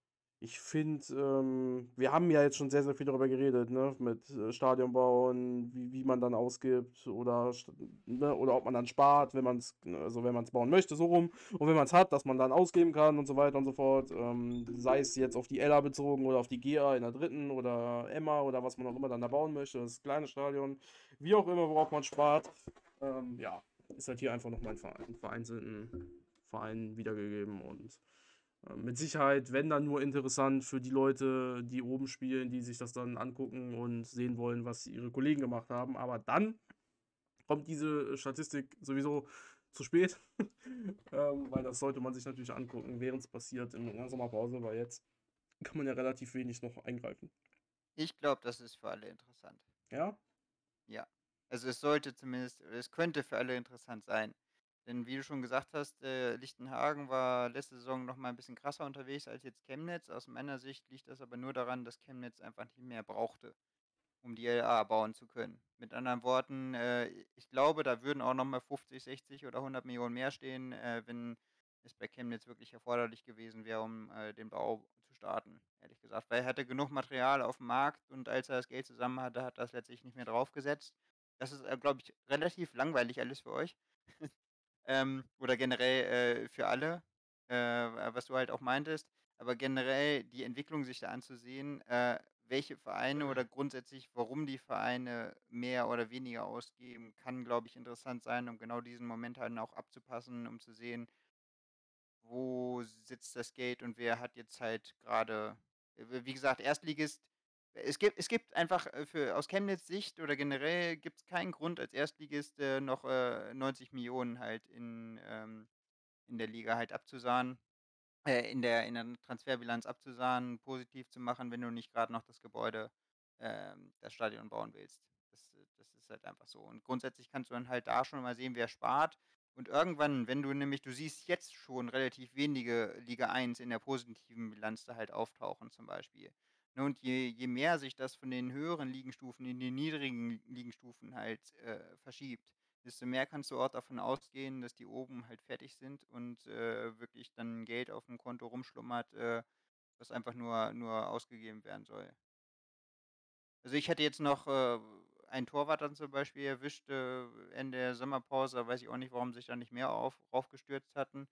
Ich finde, wir haben ja jetzt schon sehr, sehr viel darüber geredet, ne? Mit Stadion bauen, wie man dann ausgibt ne? Oder ob man dann spart, wenn man es bauen möchte, so rum. Und wenn man es hat, dass man dann ausgeben kann und so weiter und so fort. Sei es jetzt auf die Ella bezogen oder auf die GA in der dritten oder Emma oder was man auch immer dann da bauen möchte. Das kleine Stadion, wie auch immer, worauf man spart. Ja, ist halt hier einfach nochmal ein vereinzelten Verein wiedergegeben und mit Sicherheit, wenn dann nur interessant für die Leute, die oben spielen, die sich das dann angucken und sehen wollen, was ihre Kollegen gemacht haben. Aber dann kommt diese Statistik sowieso zu spät, weil das sollte man sich natürlich angucken, während es passiert in der Sommerpause, weil jetzt kann man ja relativ wenig noch eingreifen. Ich glaube, das ist für alle interessant. Ja? Ja. Also es könnte für alle interessant sein. Denn wie du schon gesagt hast, Lichtenhagen war letzte Saison noch mal ein bisschen krasser unterwegs als jetzt Chemnitz. Aus meiner Sicht liegt das aber nur daran, dass Chemnitz einfach nicht mehr brauchte, um die LA bauen zu können. Mit anderen Worten, ich glaube, da würden auch noch mal 50, 60 oder 100 Millionen mehr stehen, wenn es bei Chemnitz wirklich erforderlich gewesen wäre, um den Bau zu starten, ehrlich gesagt. Weil er hatte genug Material auf dem Markt und als er das Geld zusammen hatte, hat er das letztlich nicht mehr draufgesetzt. Das ist, glaube ich, relativ langweilig alles für euch. Oder generell für alle, was du halt auch meintest. Aber generell die Entwicklung sich da anzusehen, welche Vereine oder grundsätzlich, warum die Vereine mehr oder weniger ausgeben, kann, glaube ich, interessant sein, um genau diesen Moment halt auch abzupassen, um zu sehen, wo sitzt das Geld und wer hat jetzt halt gerade, wie gesagt, Erstligist. Es gibt einfach aus Chemnitz Sicht oder generell gibt es keinen Grund als Erstligist noch 90 Millionen halt in der Liga halt abzusahnen, in der Transferbilanz abzusahnen, positiv zu machen, wenn du nicht gerade noch das Gebäude, das Stadion bauen willst. Das ist halt einfach so. Und grundsätzlich kannst du dann halt da schon mal sehen, wer spart. Und irgendwann, wenn du siehst jetzt schon relativ wenige Liga 1 in der positiven Bilanz da halt auftauchen zum Beispiel. Ne, und je mehr sich das von den höheren Ligenstufen in die niedrigen Ligenstufen halt verschiebt, desto mehr kannst du auch davon ausgehen, dass die oben halt fertig sind und wirklich dann Geld auf dem Konto rumschlummert, was einfach nur ausgegeben werden soll. Also ich hätte jetzt noch einen Torwart dann zum Beispiel erwischt Ende der Sommerpause, da weiß ich auch nicht, warum sich da nicht mehr raufgestürzt hatten,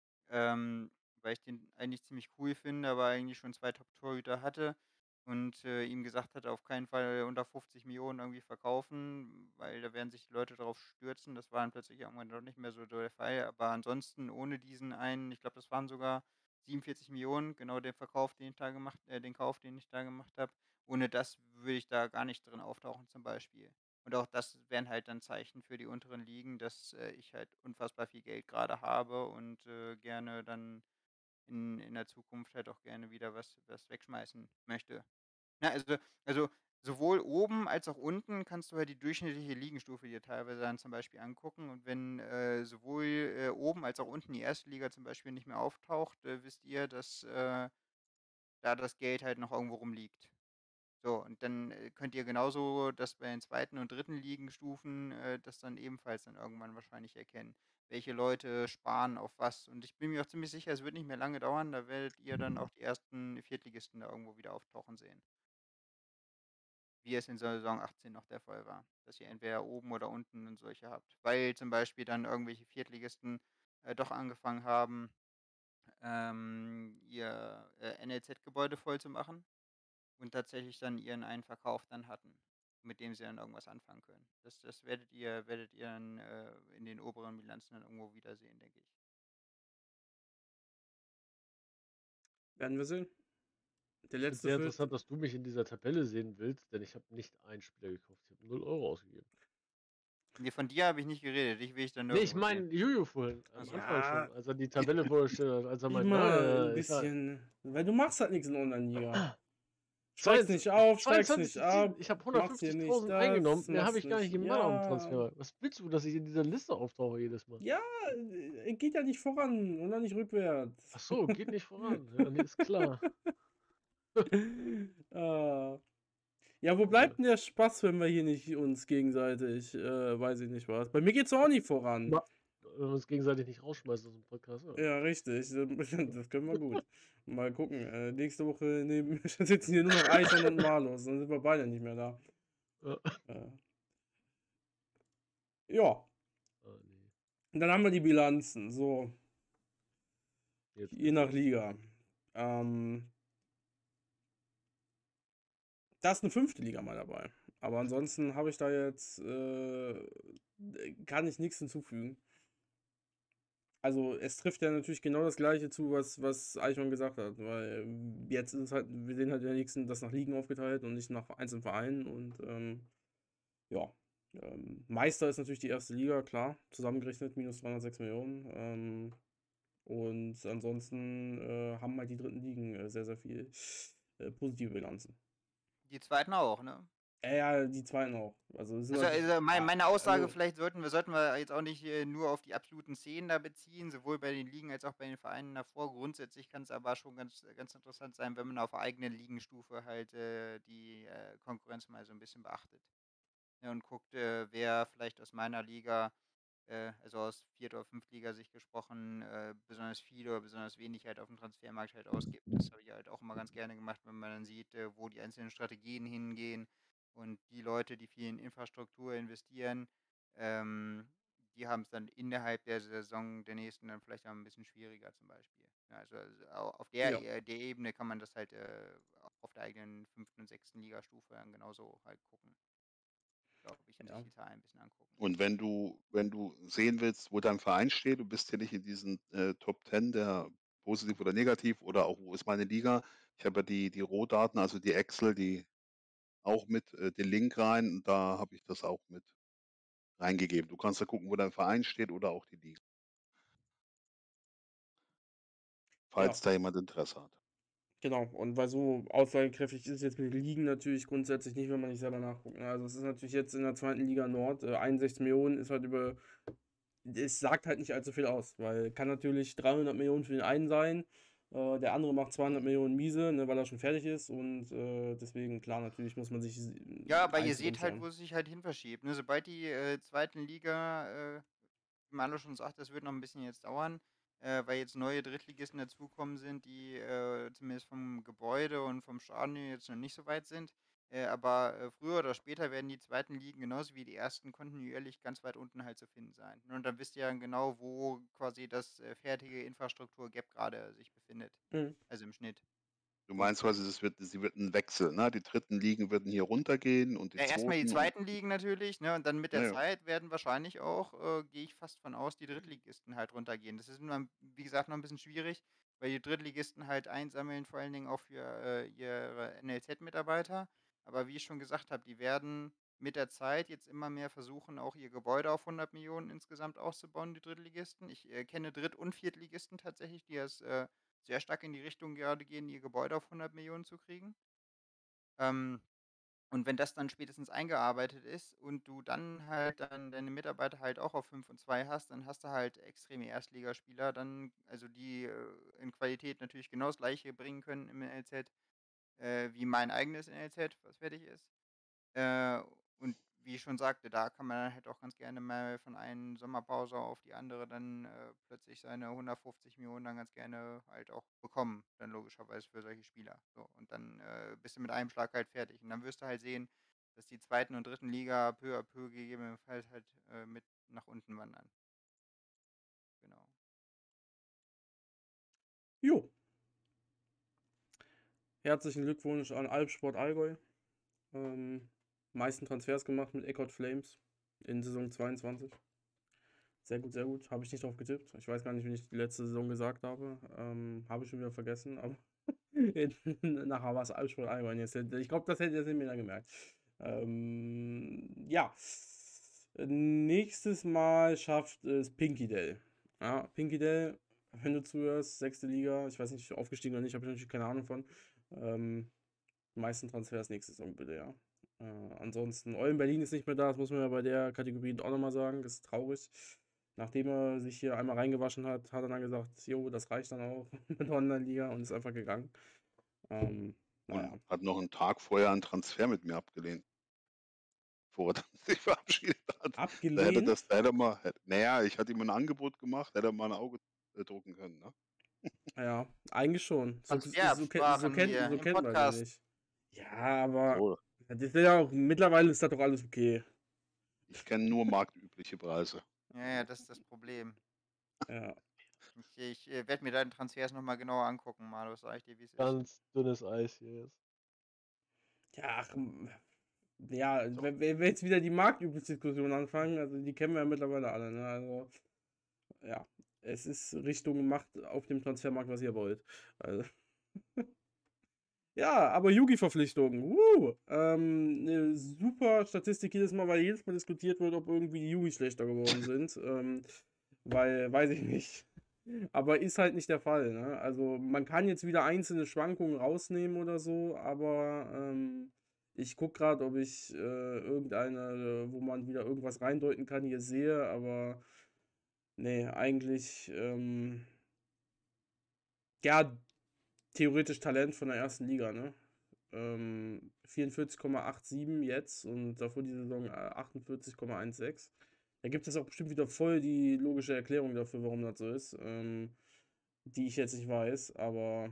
weil ich den eigentlich ziemlich cool finde, aber eigentlich schon 2 Top-Torhüter hatte und ihm gesagt hatte, auf keinen Fall unter 50 Millionen irgendwie verkaufen, weil da werden sich die Leute drauf stürzen. Das war dann plötzlich irgendwann doch nicht mehr so der Fall. Aber ansonsten ohne diesen einen, ich glaube, das waren sogar 47 Millionen, genau den Kauf, den ich da gemacht habe. Ohne das würde ich da gar nicht drin auftauchen zum Beispiel. Und auch das wären halt dann Zeichen für die unteren Ligen, dass ich halt unfassbar viel Geld gerade habe und gerne dann in der Zukunft halt auch gerne wieder was wegschmeißen möchte. Ja, also sowohl oben als auch unten kannst du halt die durchschnittliche Ligenstufe dir teilweise dann zum Beispiel angucken. Und wenn sowohl oben als auch unten die erste Liga zum Beispiel nicht mehr auftaucht, wisst ihr, dass da das Geld halt noch irgendwo rumliegt. So, und dann könnt ihr genauso das bei den zweiten und dritten Ligenstufen das dann ebenfalls dann irgendwann wahrscheinlich erkennen. Welche Leute sparen auf was. Und ich bin mir auch ziemlich sicher, es wird nicht mehr lange dauern, da werdet ihr dann auch die ersten Viertligisten da irgendwo wieder auftauchen sehen. Wie es in Saison 18 noch der Fall war. Dass ihr entweder oben oder unten dann solche habt. Weil zum Beispiel dann irgendwelche Viertligisten doch angefangen haben, ihr NLZ-Gebäude voll zu machen und tatsächlich dann ihren einen Verkauf dann hatten, mit dem sie dann irgendwas anfangen können. Das werdet ihr dann in den oberen Bilanzen dann irgendwo wiedersehen, denke ich. Werden wir sehen. Der Ich finde es letzte sehr Fürth. interessant, dass du mich in dieser Tabelle sehen willst, denn ich habe nicht einen Spieler gekauft. Ich habe 0 Euro ausgegeben. Nee, von dir habe ich nicht geredet, dich will ich dann Nee, ich nirgendwo sehen. meine Juju vorhin, am Achso. Anfang Ja, schon, als er die Tabelle vorgestellt hat, als er meinte, immer ein ist halt bisschen. Weil du machst halt nichts in Online-Liga. Zwei- Steigst nicht auf, steigst 22 nicht ab, ich habe machst hier nicht 150.000 eingenommen, das, mehr habe machst ich gar nicht nicht. gemacht am Ja. Transfer. Was willst du, dass ich in dieser Liste auftauche jedes Mal? Ja, geht ja nicht voran und dann nicht rückwärts. Ach so, geht nicht voran. Ja, nee, ist klar. Ah. Ja, wo bleibt denn der Spaß, wenn wir hier nicht uns gegenseitig, weiß ich nicht was. Bei mir geht's auch nicht voran. wenn wir uns gegenseitig nicht rausschmeißen aus dem Podcast. Ja. Ja, richtig. Das können wir gut. Mal gucken. Nächste Woche sitzen hier nur noch Eichhorn und Malus. Dann sind wir beide nicht mehr da. Ja. Ja. Nee. Und dann haben wir die Bilanzen. So, Jetzt je nach Liga. Da ist eine 5. Liga mal dabei. Aber ansonsten habe ich da jetzt, kann ich nichts hinzufügen. Also es trifft ja natürlich genau das Gleiche zu, was Eichhorn gesagt hat. Weil jetzt ist es halt, wir sehen halt in der nächsten das nach Ligen aufgeteilt und nicht nach einzelnen Vereinen. Und ja, Meister ist natürlich die erste Liga, klar, zusammengerechnet minus 306 Millionen. Und ansonsten haben halt die dritten Ligen sehr, sehr viel positive Bilanzen. Die zweiten auch, ne? Ja, die zweiten auch. Also, es sind Also, natürlich, meine Aussage, also, vielleicht sollten wir jetzt auch nicht nur auf die absoluten Szenen da beziehen, sowohl bei den Ligen als auch bei den Vereinen davor. Grundsätzlich kann es aber schon ganz interessant sein, wenn man auf eigenen Ligenstufe halt die Konkurrenz mal so ein bisschen beachtet. Ja, und guckt, wer vielleicht aus meiner Liga, also aus Viert- oder Fünftliga-Sicht gesprochen, besonders viel oder besonders wenig halt auf dem Transfermarkt halt ausgibt. Das habe ich halt auch immer ganz gerne gemacht, wenn man dann sieht, wo die einzelnen Strategien hingehen. Und die Leute, die viel in Infrastruktur investieren, die haben es dann innerhalb der Saison der nächsten dann vielleicht auch ein bisschen schwieriger zum Beispiel. Ja, also auf ja. der Ebene kann man das halt auch auf der eigenen 5. und 6. Ligastufe dann genauso halt gucken, glaube ich, und sich Ja. die Zahlen ein bisschen angucken. Und wenn du sehen willst, wo dein Verein steht, du bist ja nicht in diesen Top 10, der positiv oder negativ oder auch, wo ist meine Liga? Ich habe ja die Rohdaten, also die Excel, die auch mit den Link rein, und da habe ich das auch mit reingegeben. Du kannst da gucken, wo dein Verein steht oder auch die Liga, falls Ja, da jemand Interesse hat. genau. Und weil so aussagekräftig ist es jetzt mit den Ligen natürlich grundsätzlich nicht, wenn man nicht selber nachguckt. Ne? Also es ist natürlich jetzt in der zweiten Liga Nord, 61 Millionen ist halt es sagt halt nicht allzu viel aus, weil kann natürlich 300 Millionen für den einen sein, der andere macht 200 Millionen miese, ne, weil er schon fertig ist und deswegen, klar, natürlich muss man sich Ja, aber ihr einzeln seht halt, umschauen. wo es sich halt hin verschiebt. Ne? Sobald die zweiten Liga, wie Malo schon sagt, das wird noch ein bisschen jetzt dauern, weil jetzt neue Drittligisten dazukommen sind, die zumindest vom Gebäude und vom Stadion jetzt noch nicht so weit sind. Aber früher oder später werden die zweiten Ligen genauso wie die ersten kontinuierlich ganz weit unten halt zu finden sein. Und dann wisst ihr dann genau, wo quasi das fertige Infrastruktur-Gap gerade sich befindet. Mhm. Also im Schnitt. Du Und meinst quasi, sie wird ein Wechsel, ne? Die dritten Ligen würden hier runtergehen und die ja, erstmal die zweiten und zweiten Ligen natürlich, ne? Und dann mit der ja, ja. Zeit werden wahrscheinlich auch, gehe ich fast von aus, die Drittligisten halt runtergehen. Das ist immer, wie gesagt, noch ein bisschen schwierig, weil die Drittligisten halt einsammeln, vor allen Dingen auch für ihre NLZ-Mitarbeiter. Aber wie ich schon gesagt habe, die werden mit der Zeit jetzt immer mehr versuchen, auch ihr Gebäude auf 100 Millionen insgesamt auszubauen, die Drittligisten. Ich kenne Dritt- und Viertligisten tatsächlich, die es sehr stark in die Richtung gerade gehen, ihr Gebäude auf 100 Millionen zu kriegen. Ähm, und wenn das dann spätestens eingearbeitet ist und du dann halt dann deine Mitarbeiter halt auch auf 5 und 2 hast, dann hast du halt extreme Erstligaspieler, dann, also die in Qualität natürlich genau das gleiche bringen können im NLZ wie mein eigenes NLZ, was fertig ist. Äh, und wie ich schon sagte, da kann man dann halt auch ganz gerne mal von einer Sommerpause auf die andere dann plötzlich seine 150 Millionen dann ganz gerne halt auch bekommen, dann logischerweise für solche Spieler. So, und dann bist du mit einem Schlag halt fertig. Und dann wirst du halt sehen, dass die zweiten und dritten Liga peu à peu gegebenenfalls halt mit nach unten wandern. Genau. Jo, herzlichen Glückwunsch an Albsport Allgäu. Meisten Transfers gemacht mit Eckert Flames in Saison 22. Sehr gut, sehr gut. Habe ich nicht drauf getippt. Ich weiß gar nicht, wie ich die letzte Saison gesagt habe. Habe ich schon wieder vergessen, aber nachher war es Albsport Allgäu. Ich glaube, das hätte mir dann gemerkt. Ja. Nächstes Mal schafft es Pinky Dell. Ja, Pinky Dell, wenn du zuhörst, 6. Liga. Ich weiß nicht, aufgestiegen oder nicht, habe ich natürlich keine Ahnung von. Meisten Transfers nächste Saison bitte, ja. Ansonsten, Eulen Berlin ist nicht mehr da, das muss man ja bei der Kategorie auch nochmal sagen, das ist traurig. Nachdem er sich hier einmal reingewaschen hat, hat er dann gesagt, jo, das reicht dann auch mit der Online-Liga und ist einfach gegangen. Und Naja. hat noch einen Tag vorher einen Transfer mit mir abgelehnt, bevor er dann sich verabschiedet hat. Abgelehnt? Naja, ich hatte ihm ein Angebot gemacht, hätte er mal ein Auge drucken können, ne? Ja, eigentlich schon. Transferabsprachen hier So im kennt man den Podcast. nicht. Ja, aber So, das ist ja auch, mittlerweile ist das doch alles okay. ich kenne nur marktübliche Preise. Ja, das ist das Problem. Ja. Ich werde mir deine Transfers nochmal genauer angucken, Malus, sag ich dir, wie es ist. Ganz dünnes Eis hier ist. Ja, ja, So. wenn wir jetzt wieder die Marktüblichtsdiskussion anfangen, also die kennen wir ja mittlerweile alle, ne? Also, ja, es ist Richtung macht auf dem Transfermarkt, was ihr wollt. Also, ja, aber Yugi-Verpflichtung. Eine super Statistik jedes Mal, weil jedes Mal diskutiert wird, ob irgendwie die Yugis schlechter geworden sind. Weil, weiß ich nicht. Aber ist halt nicht der Fall, ne? Also man kann jetzt wieder einzelne Schwankungen rausnehmen oder so, aber ich gucke gerade, ob ich irgendeine, wo man wieder irgendwas reindeuten kann, hier sehe, aber nee, eigentlich, ja, theoretisch Talent von der ersten Liga, ne? 44,87 jetzt und davor die Saison 48,16. Da gibt es auch bestimmt wieder voll die logische Erklärung dafür, warum das so ist, die ich jetzt nicht weiß, aber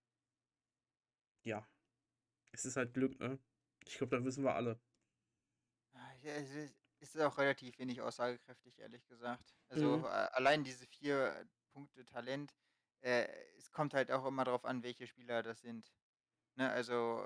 ja, es ist halt Glück, ne? Ich glaube, das wissen wir alle. Ja, es ist auch relativ wenig aussagekräftig, ehrlich gesagt. Also Mhm. allein diese 4 Punkte Talent, äh, es kommt halt auch immer darauf an, welche Spieler das sind. Ne, also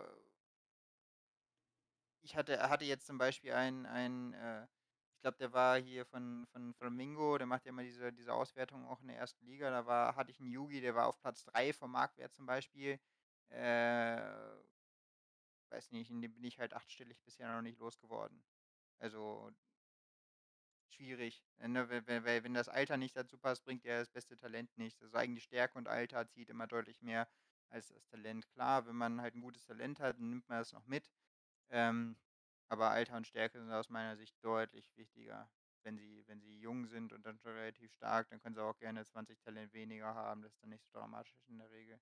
er hatte jetzt zum Beispiel ich glaube, der war hier von Flamingo, der macht ja immer diese Auswertung auch in der ersten Liga. Hatte ich einen Yugi, der war auf Platz 3 vom Marktwert zum Beispiel. Äh, Weiß nicht, in dem bin ich halt achtstellig bisher noch nicht losgeworden. Also schwierig. Ne? Wenn das Alter nicht dazu passt, bringt er das beste Talent nicht. Also eigentlich Stärke und Alter zieht immer deutlich mehr als das Talent. Klar, wenn man halt ein gutes Talent hat, dann nimmt man das noch mit. Ähm, aber Alter und Stärke sind aus meiner Sicht deutlich wichtiger. Wenn sie jung sind und dann schon relativ stark, dann können sie auch gerne 20 Talent weniger haben. Das ist dann nicht so dramatisch in der Regel.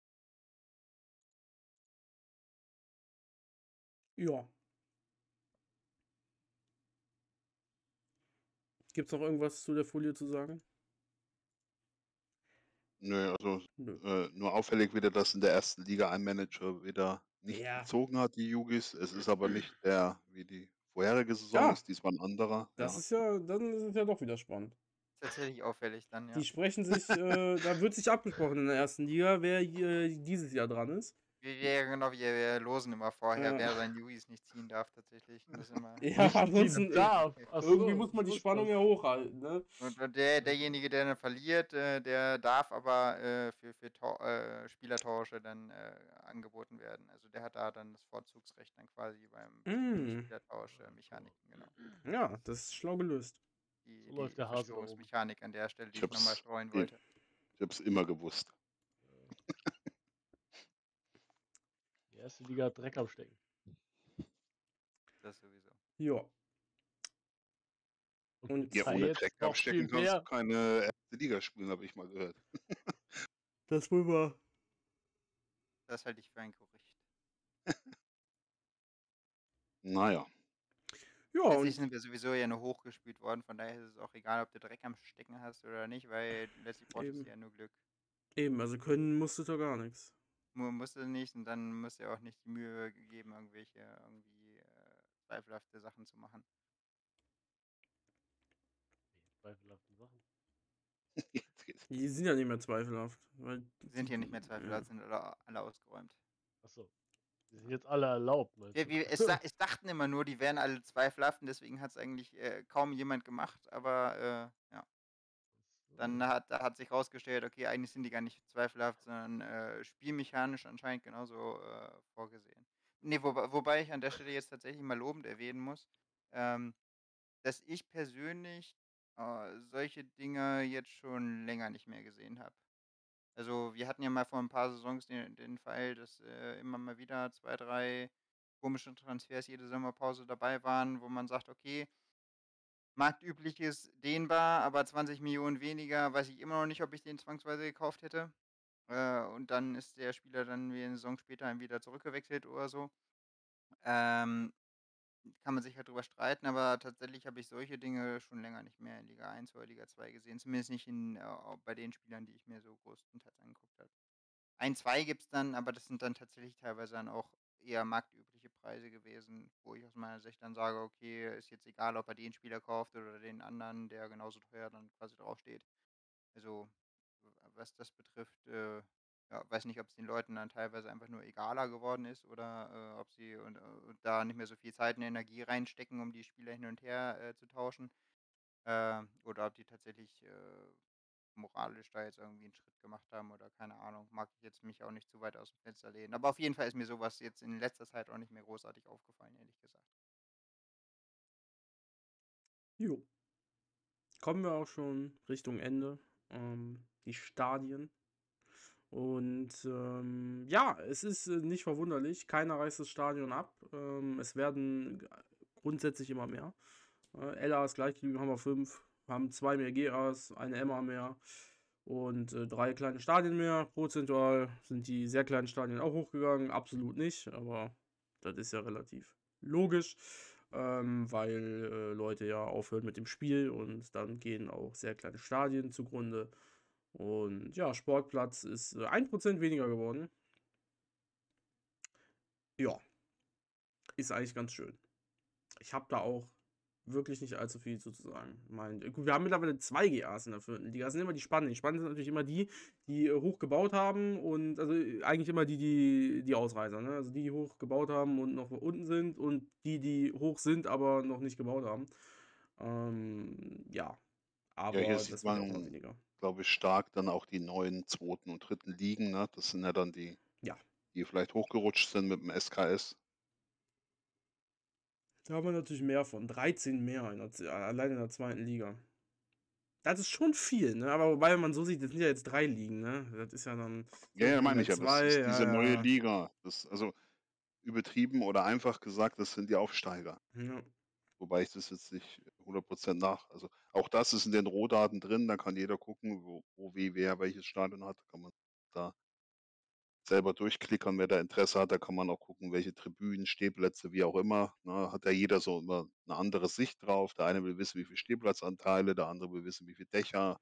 Ja. Gibt es noch irgendwas zu der Folie zu sagen? Nö, also Nö. nur auffällig wieder, dass in der ersten Liga ein Manager wieder nicht Ja. gezogen hat, die Yugis. Es ist aber nicht der wie die vorherige Saison, Ja, ist diesmal ein anderer. das Ja. ist ja, dann ist es ja doch wieder spannend. Tatsächlich auffällig dann, ja. Die sprechen sich, da wird sich abgesprochen in der ersten Liga, wer hier dieses Jahr dran ist. Wir losen immer vorher, Ja. wer seinen Yugis nicht ziehen darf, tatsächlich. Das ist immer. Ja, Nicht ansonsten, ziehen darf. Ach irgendwie so, muss man ich die wusste Spannung das. ja hochhalten, ne? Und derjenige, der dann verliert, der darf aber für Spielertausche dann angeboten werden. Also der hat da dann das Vorzugsrecht dann quasi beim Spielertausch-Mechaniken, genau. Ja, das ist schlau gelöst. So läuft Die der Hase da oben. Verschwörungsmechanik an der Stelle, die Ich ich nochmal streuen ich wollte. hab's immer gewusst. Die erste Liga hat Dreck am Stecken. Das sowieso. Ja. Und Ja, Kai ohne jetzt Dreck noch viel abstecken kannst du mehr. keine erste Liga spielen, habe ich mal gehört. Das wohl wahr. Das halte ich für ein Gerücht. Naja. Ja, Letztlich und sind wir sowieso ja nur hochgespült worden, von daher ist es auch egal, ob du Dreck am Stecken hast oder nicht, weil letztlich brauchst du eben, ja nur Glück. also können musste doch gar nichts. Musst du nicht und dann musst du ja auch nicht die Mühe geben, irgendwie zweifelhafte Sachen zu machen. Zweifelhafte Sachen. Jetzt geht's. Die sind ja nicht mehr zweifelhaft. Weil Sind hier nicht mehr zweifelhaft, ja. sind alle ausgeräumt. Achso. Die sind jetzt alle erlaubt, meinst du? Es dachten immer nur, die wären alle zweifelhaft und deswegen hat es eigentlich kaum jemand gemacht, aber ja. Dann hat sich rausgestellt, okay, eigentlich sind die gar nicht zweifelhaft, sondern spielmechanisch anscheinend genauso vorgesehen. Nee, wobei ich an der Stelle jetzt tatsächlich mal lobend erwähnen muss, dass ich persönlich solche Dinge jetzt schon länger nicht mehr gesehen habe. Also wir hatten ja mal vor ein paar Saisons den Fall, dass immer mal wieder 2, 3 komische Transfers jede Sommerpause dabei waren, wo man sagt, okay, marktüblich ist dehnbar, aber 20 Millionen weniger, weiß ich immer noch nicht, ob ich den zwangsweise gekauft hätte. Und dann ist der Spieler dann wie eine Saison später wieder zurückgewechselt oder so. Ähm, kann man sich halt drüber streiten, aber tatsächlich habe ich solche Dinge schon länger nicht mehr in Liga 1 oder Liga 2 gesehen. Zumindest nicht bei den Spielern, die ich mir so größtenteils angeguckt habe. 1, 2 gibt es dann, aber das sind dann tatsächlich teilweise dann auch eher marktübliche Preise gewesen, wo ich aus meiner Sicht dann sage, okay, ist jetzt egal, ob er den Spieler kauft oder den anderen, der genauso teuer dann quasi draufsteht. Also, was das betrifft, ja, weiß nicht, ob es den Leuten dann teilweise einfach nur egaler geworden ist oder ob sie und da nicht mehr so viel Zeit und Energie reinstecken, um die Spieler hin und her zu tauschen. Oder ob die tatsächlich moralisch da jetzt irgendwie einen Schritt gemacht haben oder keine Ahnung. Mag ich jetzt mich auch nicht zu weit aus dem Fenster lehnen. Aber auf jeden Fall ist mir sowas jetzt in letzter Zeit auch nicht mehr großartig aufgefallen, ehrlich gesagt. Jo. Kommen wir auch schon Richtung Ende. Die Stadien. Und ja, es ist nicht verwunderlich, keiner reißt das Stadion ab. Es werden grundsätzlich immer mehr. LAs gleich geblieben, haben wir 5, haben 2 mehr GAs, eine MA mehr und 3 kleine Stadien mehr. Prozentual sind die sehr kleinen Stadien auch hochgegangen, absolut nicht, aber das ist ja relativ logisch, weil Leute ja aufhören mit dem Spiel und dann gehen auch sehr kleine Stadien zugrunde. Und ja, Sportplatz ist 1% weniger geworden. Ja, ist eigentlich ganz schön. Ich habe da auch wirklich nicht allzu viel zu sagen. Gut, wir haben mittlerweile 2 GAs in der 4. Liga. Das sind immer die Spannenden. Die Spannenden sind natürlich immer die, die hoch gebaut haben und also eigentlich immer die Ausreißer. Ne? Also die hoch gebaut haben und noch unten sind und die hoch sind, aber noch nicht gebaut haben. Ja, Ja, aber hier sieht das wird ja auch immer man, weniger. glaube ich, stark dann auch die neuen 2. und 3. Ligen. Ne? Das sind ja dann die, Ja, die vielleicht hochgerutscht sind mit dem SKS. da haben wir natürlich mehr von. 13 mehr allein in der 2. Liga. Das ist schon viel, ne? Aber wobei, wenn man so sieht, das sind ja jetzt 3 Ligen, ne? Das ist ja dann Ja, ja, meine Liga ich ja. Das 2, ist diese neue ja. Liga. Das, also übertrieben oder einfach gesagt, das sind die Aufsteiger. Ja. Wobei ich das jetzt nicht 100% also auch das ist in den Rohdaten drin, da kann jeder gucken, wo wie wer welches Stadion hat. Kann man da selber durchklickern, wer da Interesse hat. Da kann man auch gucken, welche Tribünen, Stehplätze, wie auch immer. Ne, hat ja jeder so immer eine andere Sicht drauf. Der eine will wissen, wie viele Stehplatzanteile, der andere will wissen, wie viele Dächer.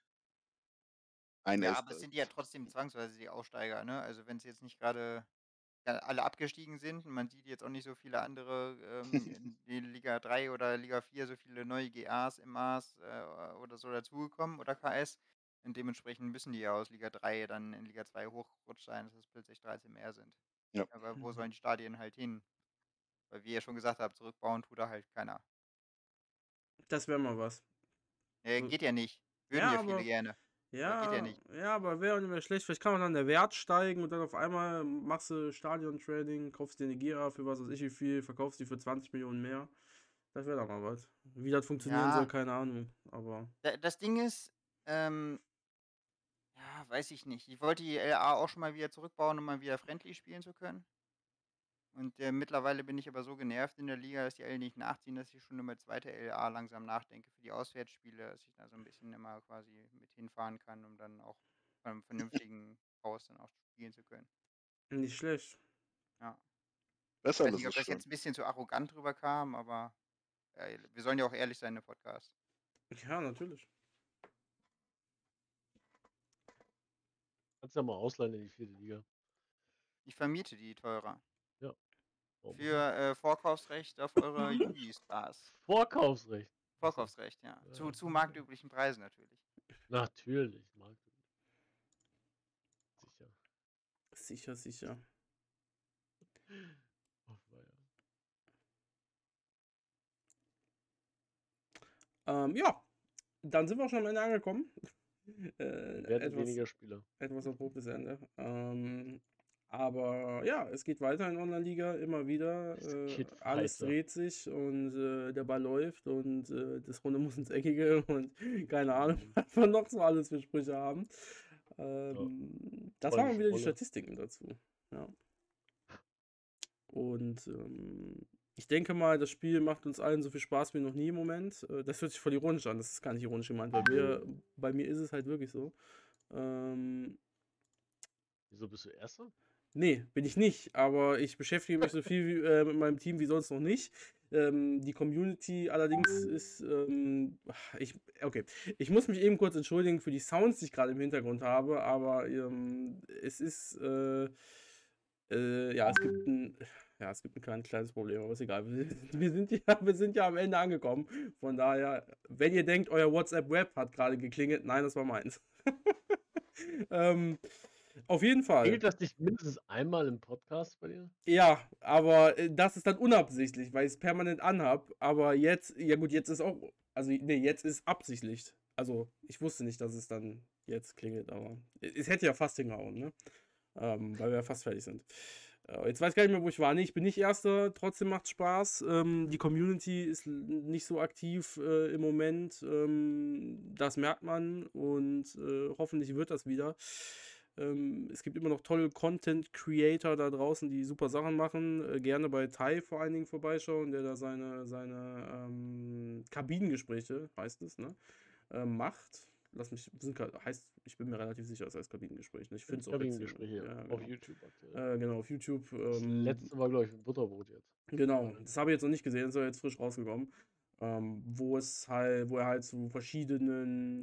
Ein Ja, ist, aber es sind ja trotzdem zwangsweise die Aussteiger, ne? Also wenn es jetzt nicht gerade alle abgestiegen sind und man sieht jetzt auch nicht so viele andere in die Liga 3 oder Liga 4, so viele neue GAs, MAs oder so dazugekommen oder KS. Und dementsprechend müssen die ja aus Liga 3 dann in Liga 2 hochgerutscht sein, dass es plötzlich 13 mehr sind. ja, Aber wo sollen die Stadien halt hin? Weil wie ihr schon gesagt habt, zurückbauen tut da halt keiner. Das wäre mal was. So. Geht ja nicht. Würden Ja, ja viele aber gerne. Aber geht ja nicht. wäre auch nicht mehr schlecht. Vielleicht kann man dann der Wert steigen und dann auf einmal machst du Stadion-Trading, kaufst dir eine GA für was weiß ich wie viel, verkaufst die für 20 Millionen mehr. Das wäre doch mal was. Wie das funktionieren soll, Ja, keine Ahnung. Aber das Ding ist, ja, weiß ich nicht. Ich wollte die LA auch schon mal wieder zurückbauen, um mal wieder friendly spielen zu können. Und mittlerweile bin ich aber so genervt in der Liga, dass die alle nicht nachziehen, dass ich schon über zweite LA langsam nachdenke für die Auswärtsspiele, dass ich da so ein bisschen immer quasi mit hinfahren kann, um dann auch von einem vernünftigen Haus dann auch spielen zu können. nicht schlecht. Ja. Ich besser, weiß das nicht, ob ist das schön. jetzt ein bisschen zu arrogant drüber kam, aber wir sollen ja auch ehrlich sein im Podcast. Ja, natürlich. Kannst ja mal ausleihen in die 4. Liga. Ich vermiete die teurer. Ja. Warum nicht? Für Vorkaufsrecht auf eure Yugi-Stars. Vorkaufsrecht. Vorkaufsrecht, ja. Ja, Zu okay. marktüblichen Preisen natürlich. Natürlich, Marc. Sicher. Sicher, sicher. Oh, weia. Ja, dann sind wir auch schon am Ende angekommen. Werden weniger Spieler. Etwas abruptes Ende. Aber ja, es geht weiter in Online-Liga, immer wieder. Es geht Alles weiter. dreht sich und der Ball läuft und das Runde muss ins Eckige und keine Ahnung, was wir noch so alles für Sprüche haben. Das waren Polnische wieder die Wolle. Statistiken dazu. Ja. Und ich denke mal, das Spiel macht uns allen so viel Spaß wie noch nie im Moment. Das hört sich voll ironisch an, das ist gar nicht ironisch gemeint, weil bei mir ist es halt wirklich so. Wieso bist du Erster? Nee, bin ich nicht, aber ich beschäftige mich so viel mit meinem Team wie sonst noch nicht. Die Community allerdings ist, okay, ich muss mich eben kurz entschuldigen für die Sounds, die ich gerade im Hintergrund habe, aber es ist, ja, es gibt ein kleines Problem, aber ist egal. Wir sind ja am Ende angekommen. Von daher, wenn ihr denkt, euer WhatsApp-Web hat gerade geklingelt, nein, das war meins. ähm, auf jeden Fall. Klingelt das nicht mindestens einmal im Podcast bei dir? Ja, aber das ist dann unabsichtlich, weil ich es permanent anhab. Aber jetzt, ja gut, jetzt ist auch, also nee, jetzt ist absichtlich. Also ich wusste nicht, dass es dann jetzt klingelt, aber es hätte ja fast hingehauen, ne? Weil wir ja fast fertig sind. Jetzt weiß ich gar nicht mehr, wo ich war. Nee, ich bin nicht Erster, trotzdem macht Spaß. Die Community ist nicht so aktiv im Moment. Das merkt man und hoffentlich wird das wieder. Es gibt immer noch tolle Content-Creator da draußen, die super Sachen machen. Gerne bei Tai vor allen Dingen vorbeischauen, der da seine Kabinengespräche, heißt es, ne? Macht. Ich bin mir relativ sicher, es heißt Kabinengespräch. Ne? Ich finde es auch Kabinengespräche, ja. Ja, Auf genau. YouTube aktuell. Genau, auf YouTube. Das letzte war, glaube ich, ein Butterbrot jetzt. Genau, das habe ich jetzt noch nicht gesehen, das ist ja jetzt frisch rausgekommen. Wo er halt zu verschiedenen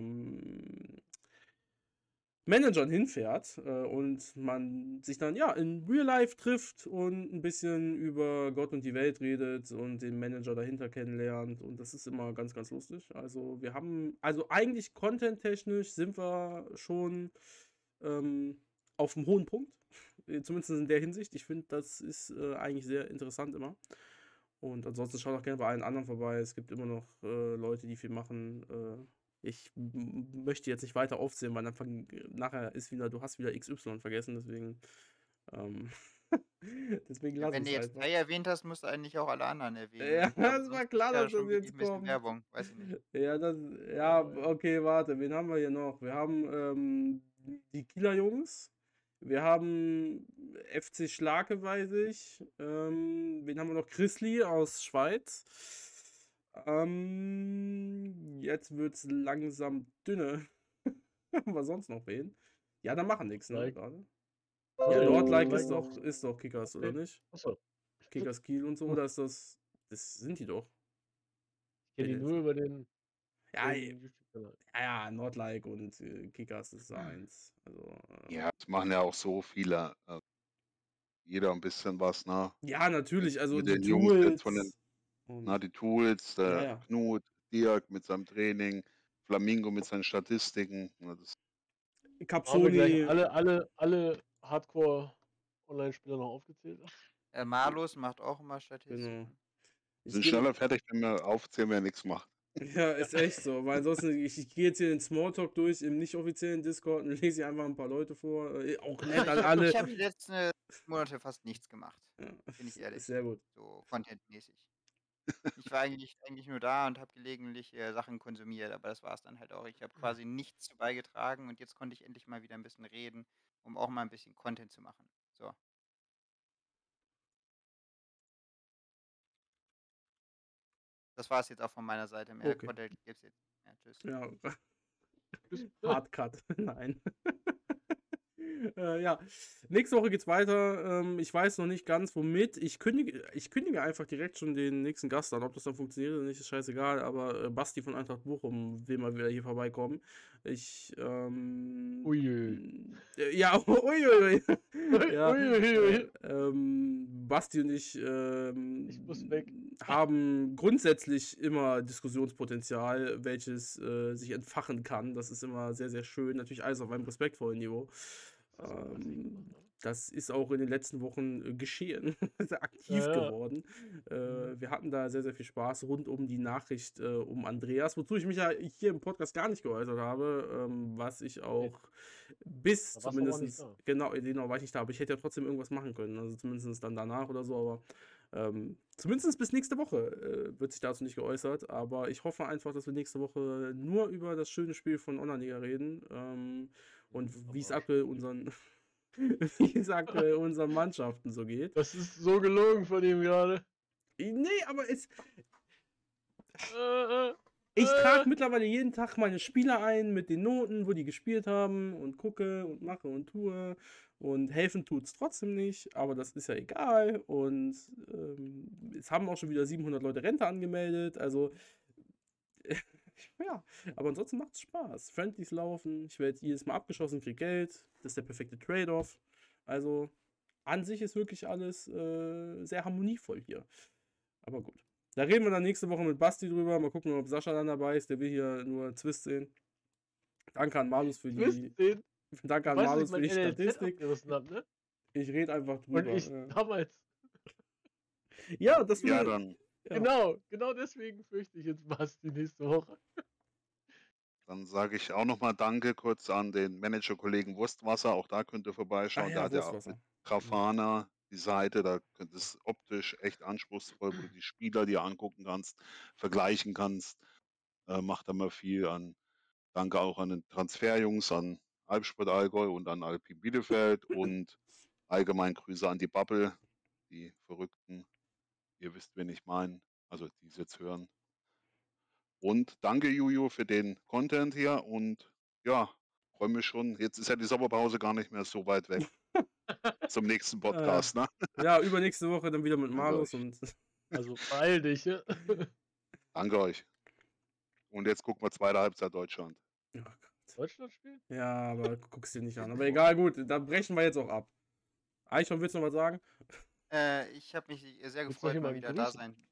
Managern hinfährt und man sich dann ja in Real Life trifft und ein bisschen über Gott und die Welt redet und den Manager dahinter kennenlernt und das ist immer ganz, ganz lustig. Also eigentlich content-technisch sind wir schon auf einem hohen Punkt, zumindest in der Hinsicht. Ich finde, das ist eigentlich sehr interessant immer. Und ansonsten schaut auch gerne bei allen anderen vorbei. Es gibt immer noch Leute, die viel machen. Ich möchte jetzt nicht weiter aufzählen, weil dann nachher ist wieder, du hast wieder XY vergessen, deswegen deswegen Ja, lass wenn es du jetzt einfach. 3 erwähnt hast, musst du eigentlich auch alle anderen erwähnen. Ja, Ich glaube, das war sonst klar, wäre dass schon das wirklich jetzt ein bisschen kommt. Werbung, weiß ich nicht. Ja, okay, warte, wen haben wir hier noch? Wir haben die Kieler Jungs. Wir haben FC Schlake, weiß ich. Wen haben wir noch? Chrisli aus Schweiz. Jetzt wird's langsam dünne. Haben wir sonst noch wen? Ja, da machen nichts, ne? Like. Gerade. Achso, Ja, ja, Nordlike Like noch. ist doch Kickers, oder Okay. nicht? Achso. Kickers Kiel und so, oder ist das. Das sind die doch. Ich kenne die Wenn nur jetzt- über den Ja, YouTube-Kanal. ja, Nordlike und Kickers ist eins. Also, Ja, das machen ja auch so viele. Jeder ein bisschen was, ne? ja, natürlich, also Mit die den Jungs jetzt von den, Tools. die Tools, Ja, der ja. Knut, Dirk mit seinem Training, Flamingo mit seinen Statistiken. Das Haben wir Capsoni. gleich alle Hardcore-Online-Spieler noch aufgezählt? Malus macht auch immer Genau. Statistiken. sind schneller fertig, wenn wir aufzählen, wer nichts macht. Ja, ist echt so, weil ansonsten, ich gehe jetzt hier den Smalltalk durch im nicht offiziellen Discord und lese hier einfach ein paar Leute vor. Auch nett an alle. Ich habe die letzten Monate fast nichts gemacht, Ja, bin ich ehrlich. ist sehr gut. So contentmäßig. Ich war eigentlich nur da und habe gelegentlich Sachen konsumiert, aber das war es dann halt auch. Ich habe quasi nichts zu beigetragen und jetzt konnte ich endlich mal wieder ein bisschen reden, um auch mal ein bisschen Content zu machen. So. Das war es jetzt auch von meiner Seite. Mehr Okay. Content gibt's jetzt. Ja, tschüss. Ja. Hardcut. Nein. Ja, nächste Woche geht's weiter. Ich weiß noch nicht ganz womit. Ich kündige einfach direkt schon den nächsten Gast an. Ob das dann funktioniert oder nicht, ist scheißegal. Aber Basti von Eintracht Bochum will mal wieder hier vorbeikommen. Uiui. Ja, uiuiui. Ja, Uiuiui. Basti und ich muss weg. haben grundsätzlich immer Diskussionspotenzial, welches sich entfachen kann. Das ist immer sehr, sehr schön. Natürlich alles auf einem respektvollen Niveau. Das ist auch in den letzten Wochen geschehen, sehr aktiv geworden. Wir hatten da sehr, sehr viel Spaß rund um die Nachricht um Andreas, wozu ich mich ja hier im Podcast gar nicht geäußert habe, was ich auch bis Da warst du aber zumindest, nicht da. genau, war ich nicht da, aber ich hätte ja trotzdem irgendwas machen können, also zumindest dann danach oder so, aber zumindest bis nächste Woche wird sich dazu nicht geäußert, aber ich hoffe einfach, dass wir nächste Woche nur über das schöne Spiel von Onaniga reden und wie es aktuell unseren Mannschaften so geht. Das ist so gelogen von ihm gerade. Nee, aber es. Ich trage mittlerweile jeden Tag meine Spieler ein mit den Noten, wo die gespielt haben und gucke und mache und tue. Und helfen tut's trotzdem nicht, aber das ist ja egal. Und es haben auch schon wieder 700 Leute Rente angemeldet. Also, ja, aber ansonsten macht's Spaß. Friendlies laufen, ich werde jedes Mal abgeschossen, krieg Geld. Das ist der perfekte Trade-off. Also, an sich ist wirklich alles sehr harmonievoll hier. Aber gut. Da reden wir dann nächste Woche mit Basti drüber. Mal gucken, ob Sascha dann dabei ist. Der will hier nur Twist sehen. Danke an Malus für die. Danke an Malus für die Statistik. Ne? Ich rede einfach Und drüber. ich damals. Ja, das Ja, will. dann, Ja. Genau deswegen fürchte ich jetzt Basti nächste Woche. dann sage ich auch nochmal Danke kurz an den Manager-Kollegen Wurstwasser. Auch da könnt ihr Ah vorbeischauen. Der ja, hat ja auch mit Wurstwasser. Grafana die Seite. Da könnt es optisch echt anspruchsvoll, wo du die Spieler dir angucken kannst, vergleichen kannst. Macht da mal viel an. Danke auch an den Transferjungs, an Albsport Allgäu und an Alpin Bielefeld und allgemein Grüße an die Bubble, die Verrückten. Ihr wisst, wen ich meine, also die es jetzt hören. Und danke, Juju, für den Content hier und ja, freue mich schon. Jetzt ist ja die Sommerpause gar nicht mehr so weit weg. Zum nächsten Podcast, ne? Ja, übernächste Woche dann wieder mit Danke Malus euch. und. Also beeil dich. Ja? Danke euch. Und jetzt gucken wir zweite Halbzeit Deutschland. Oh Gott. Deutschland spielt? Ja, aber guck's dir nicht an. Aber egal, gut, da brechen wir jetzt auch ab. Eichhorn, willst du noch was sagen? Ich habe mich sehr Willst du noch gefreut, mal jemanden wieder da grüßen? sein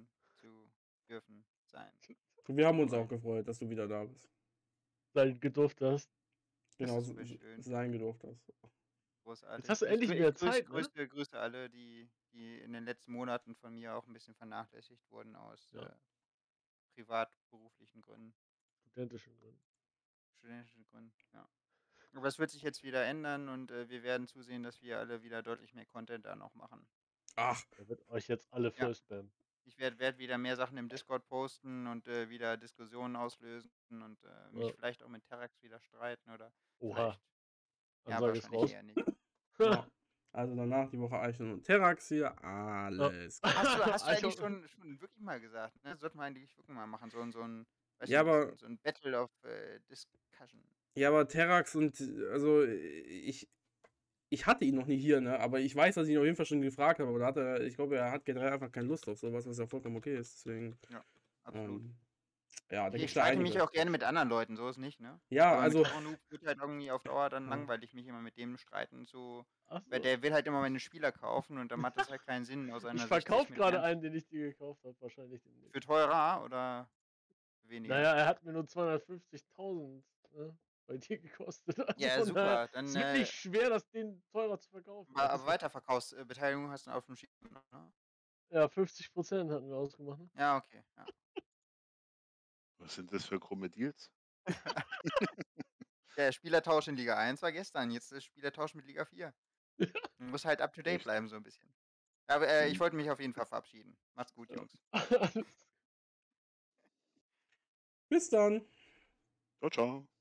sein. Wir haben uns auch gefreut, dass du wieder da bist. Sein gedurft hast. Genau, ist super schön. sein gedurft hast. Großartig. Jetzt hast du endlich wieder Zeit, ne? Grüße alle, die in den letzten Monaten von mir auch ein bisschen vernachlässigt wurden aus Ja. privat-beruflichen Gründen, Studentischen Gründen. studentischen Gründen, ja. Aber es wird sich jetzt wieder ändern und wir werden zusehen, dass wir alle wieder deutlich mehr Content da noch machen. Ach, Er wird euch jetzt alle voll spammen. Ich werd wieder mehr Sachen im Discord posten und wieder Diskussionen auslösen und mich Ja. vielleicht auch mit Terax wieder streiten oder Oha. vielleicht. Ja, Ansage ist wahrscheinlich raus. eher nicht. ja. Also danach die Woche Eichhorn und Terax hier. Alles klar. Hast du eigentlich Eichhorn- schon wirklich mal gesagt, ne? Sollten wir eigentlich wirklich mal machen, so ein weißt Ja, du, aber- so ein Battle of Discussion. Ja, aber Terax und also ich hatte ihn noch nie hier, ne? Aber ich weiß, dass ich ihn auf jeden Fall schon gefragt habe. Aber da hat er, ich glaube, er hat generell einfach keine Lust auf sowas, was ja vollkommen okay ist. Deswegen. Absolut. Ja, da Ich gibt's ja streite mich einige. auch gerne mit anderen Leuten, so ist nicht, ne? Ja, Aber also. mit Terranoob wird halt irgendwie auf Dauer dann Ja. langweilig, mich immer mit dem streiten zu. Ach Weil so. der will halt immer meine Spieler kaufen und dann macht das halt keinen Sinn aus seiner Ich Sicht. verkaufe mit gerade Ernst- einen, den ich dir gekauft habe, wahrscheinlich demnächst. Für teurer oder weniger? Naja, er hat mir nur 250.000 bei dir gekostet. Also Ja, von daher, super. Dann es wird nicht schwer, das den teurer zu verkaufen. aber Weiterverkaufsbeteiligung hast du auf dem Schiff, ne? Ja, 50% hatten wir ausgemacht. Ne? Ja, okay. Ja. Was sind das für krumme Deals? Der Spielertausch in Liga 1 war gestern, jetzt ist Spielertausch mit Liga 4. Man muss halt up to date Echt? bleiben, so ein bisschen. Aber ich Hm. wollte mich auf jeden Fall verabschieden. Macht's gut, Jungs. Bis dann. Ciao, ciao.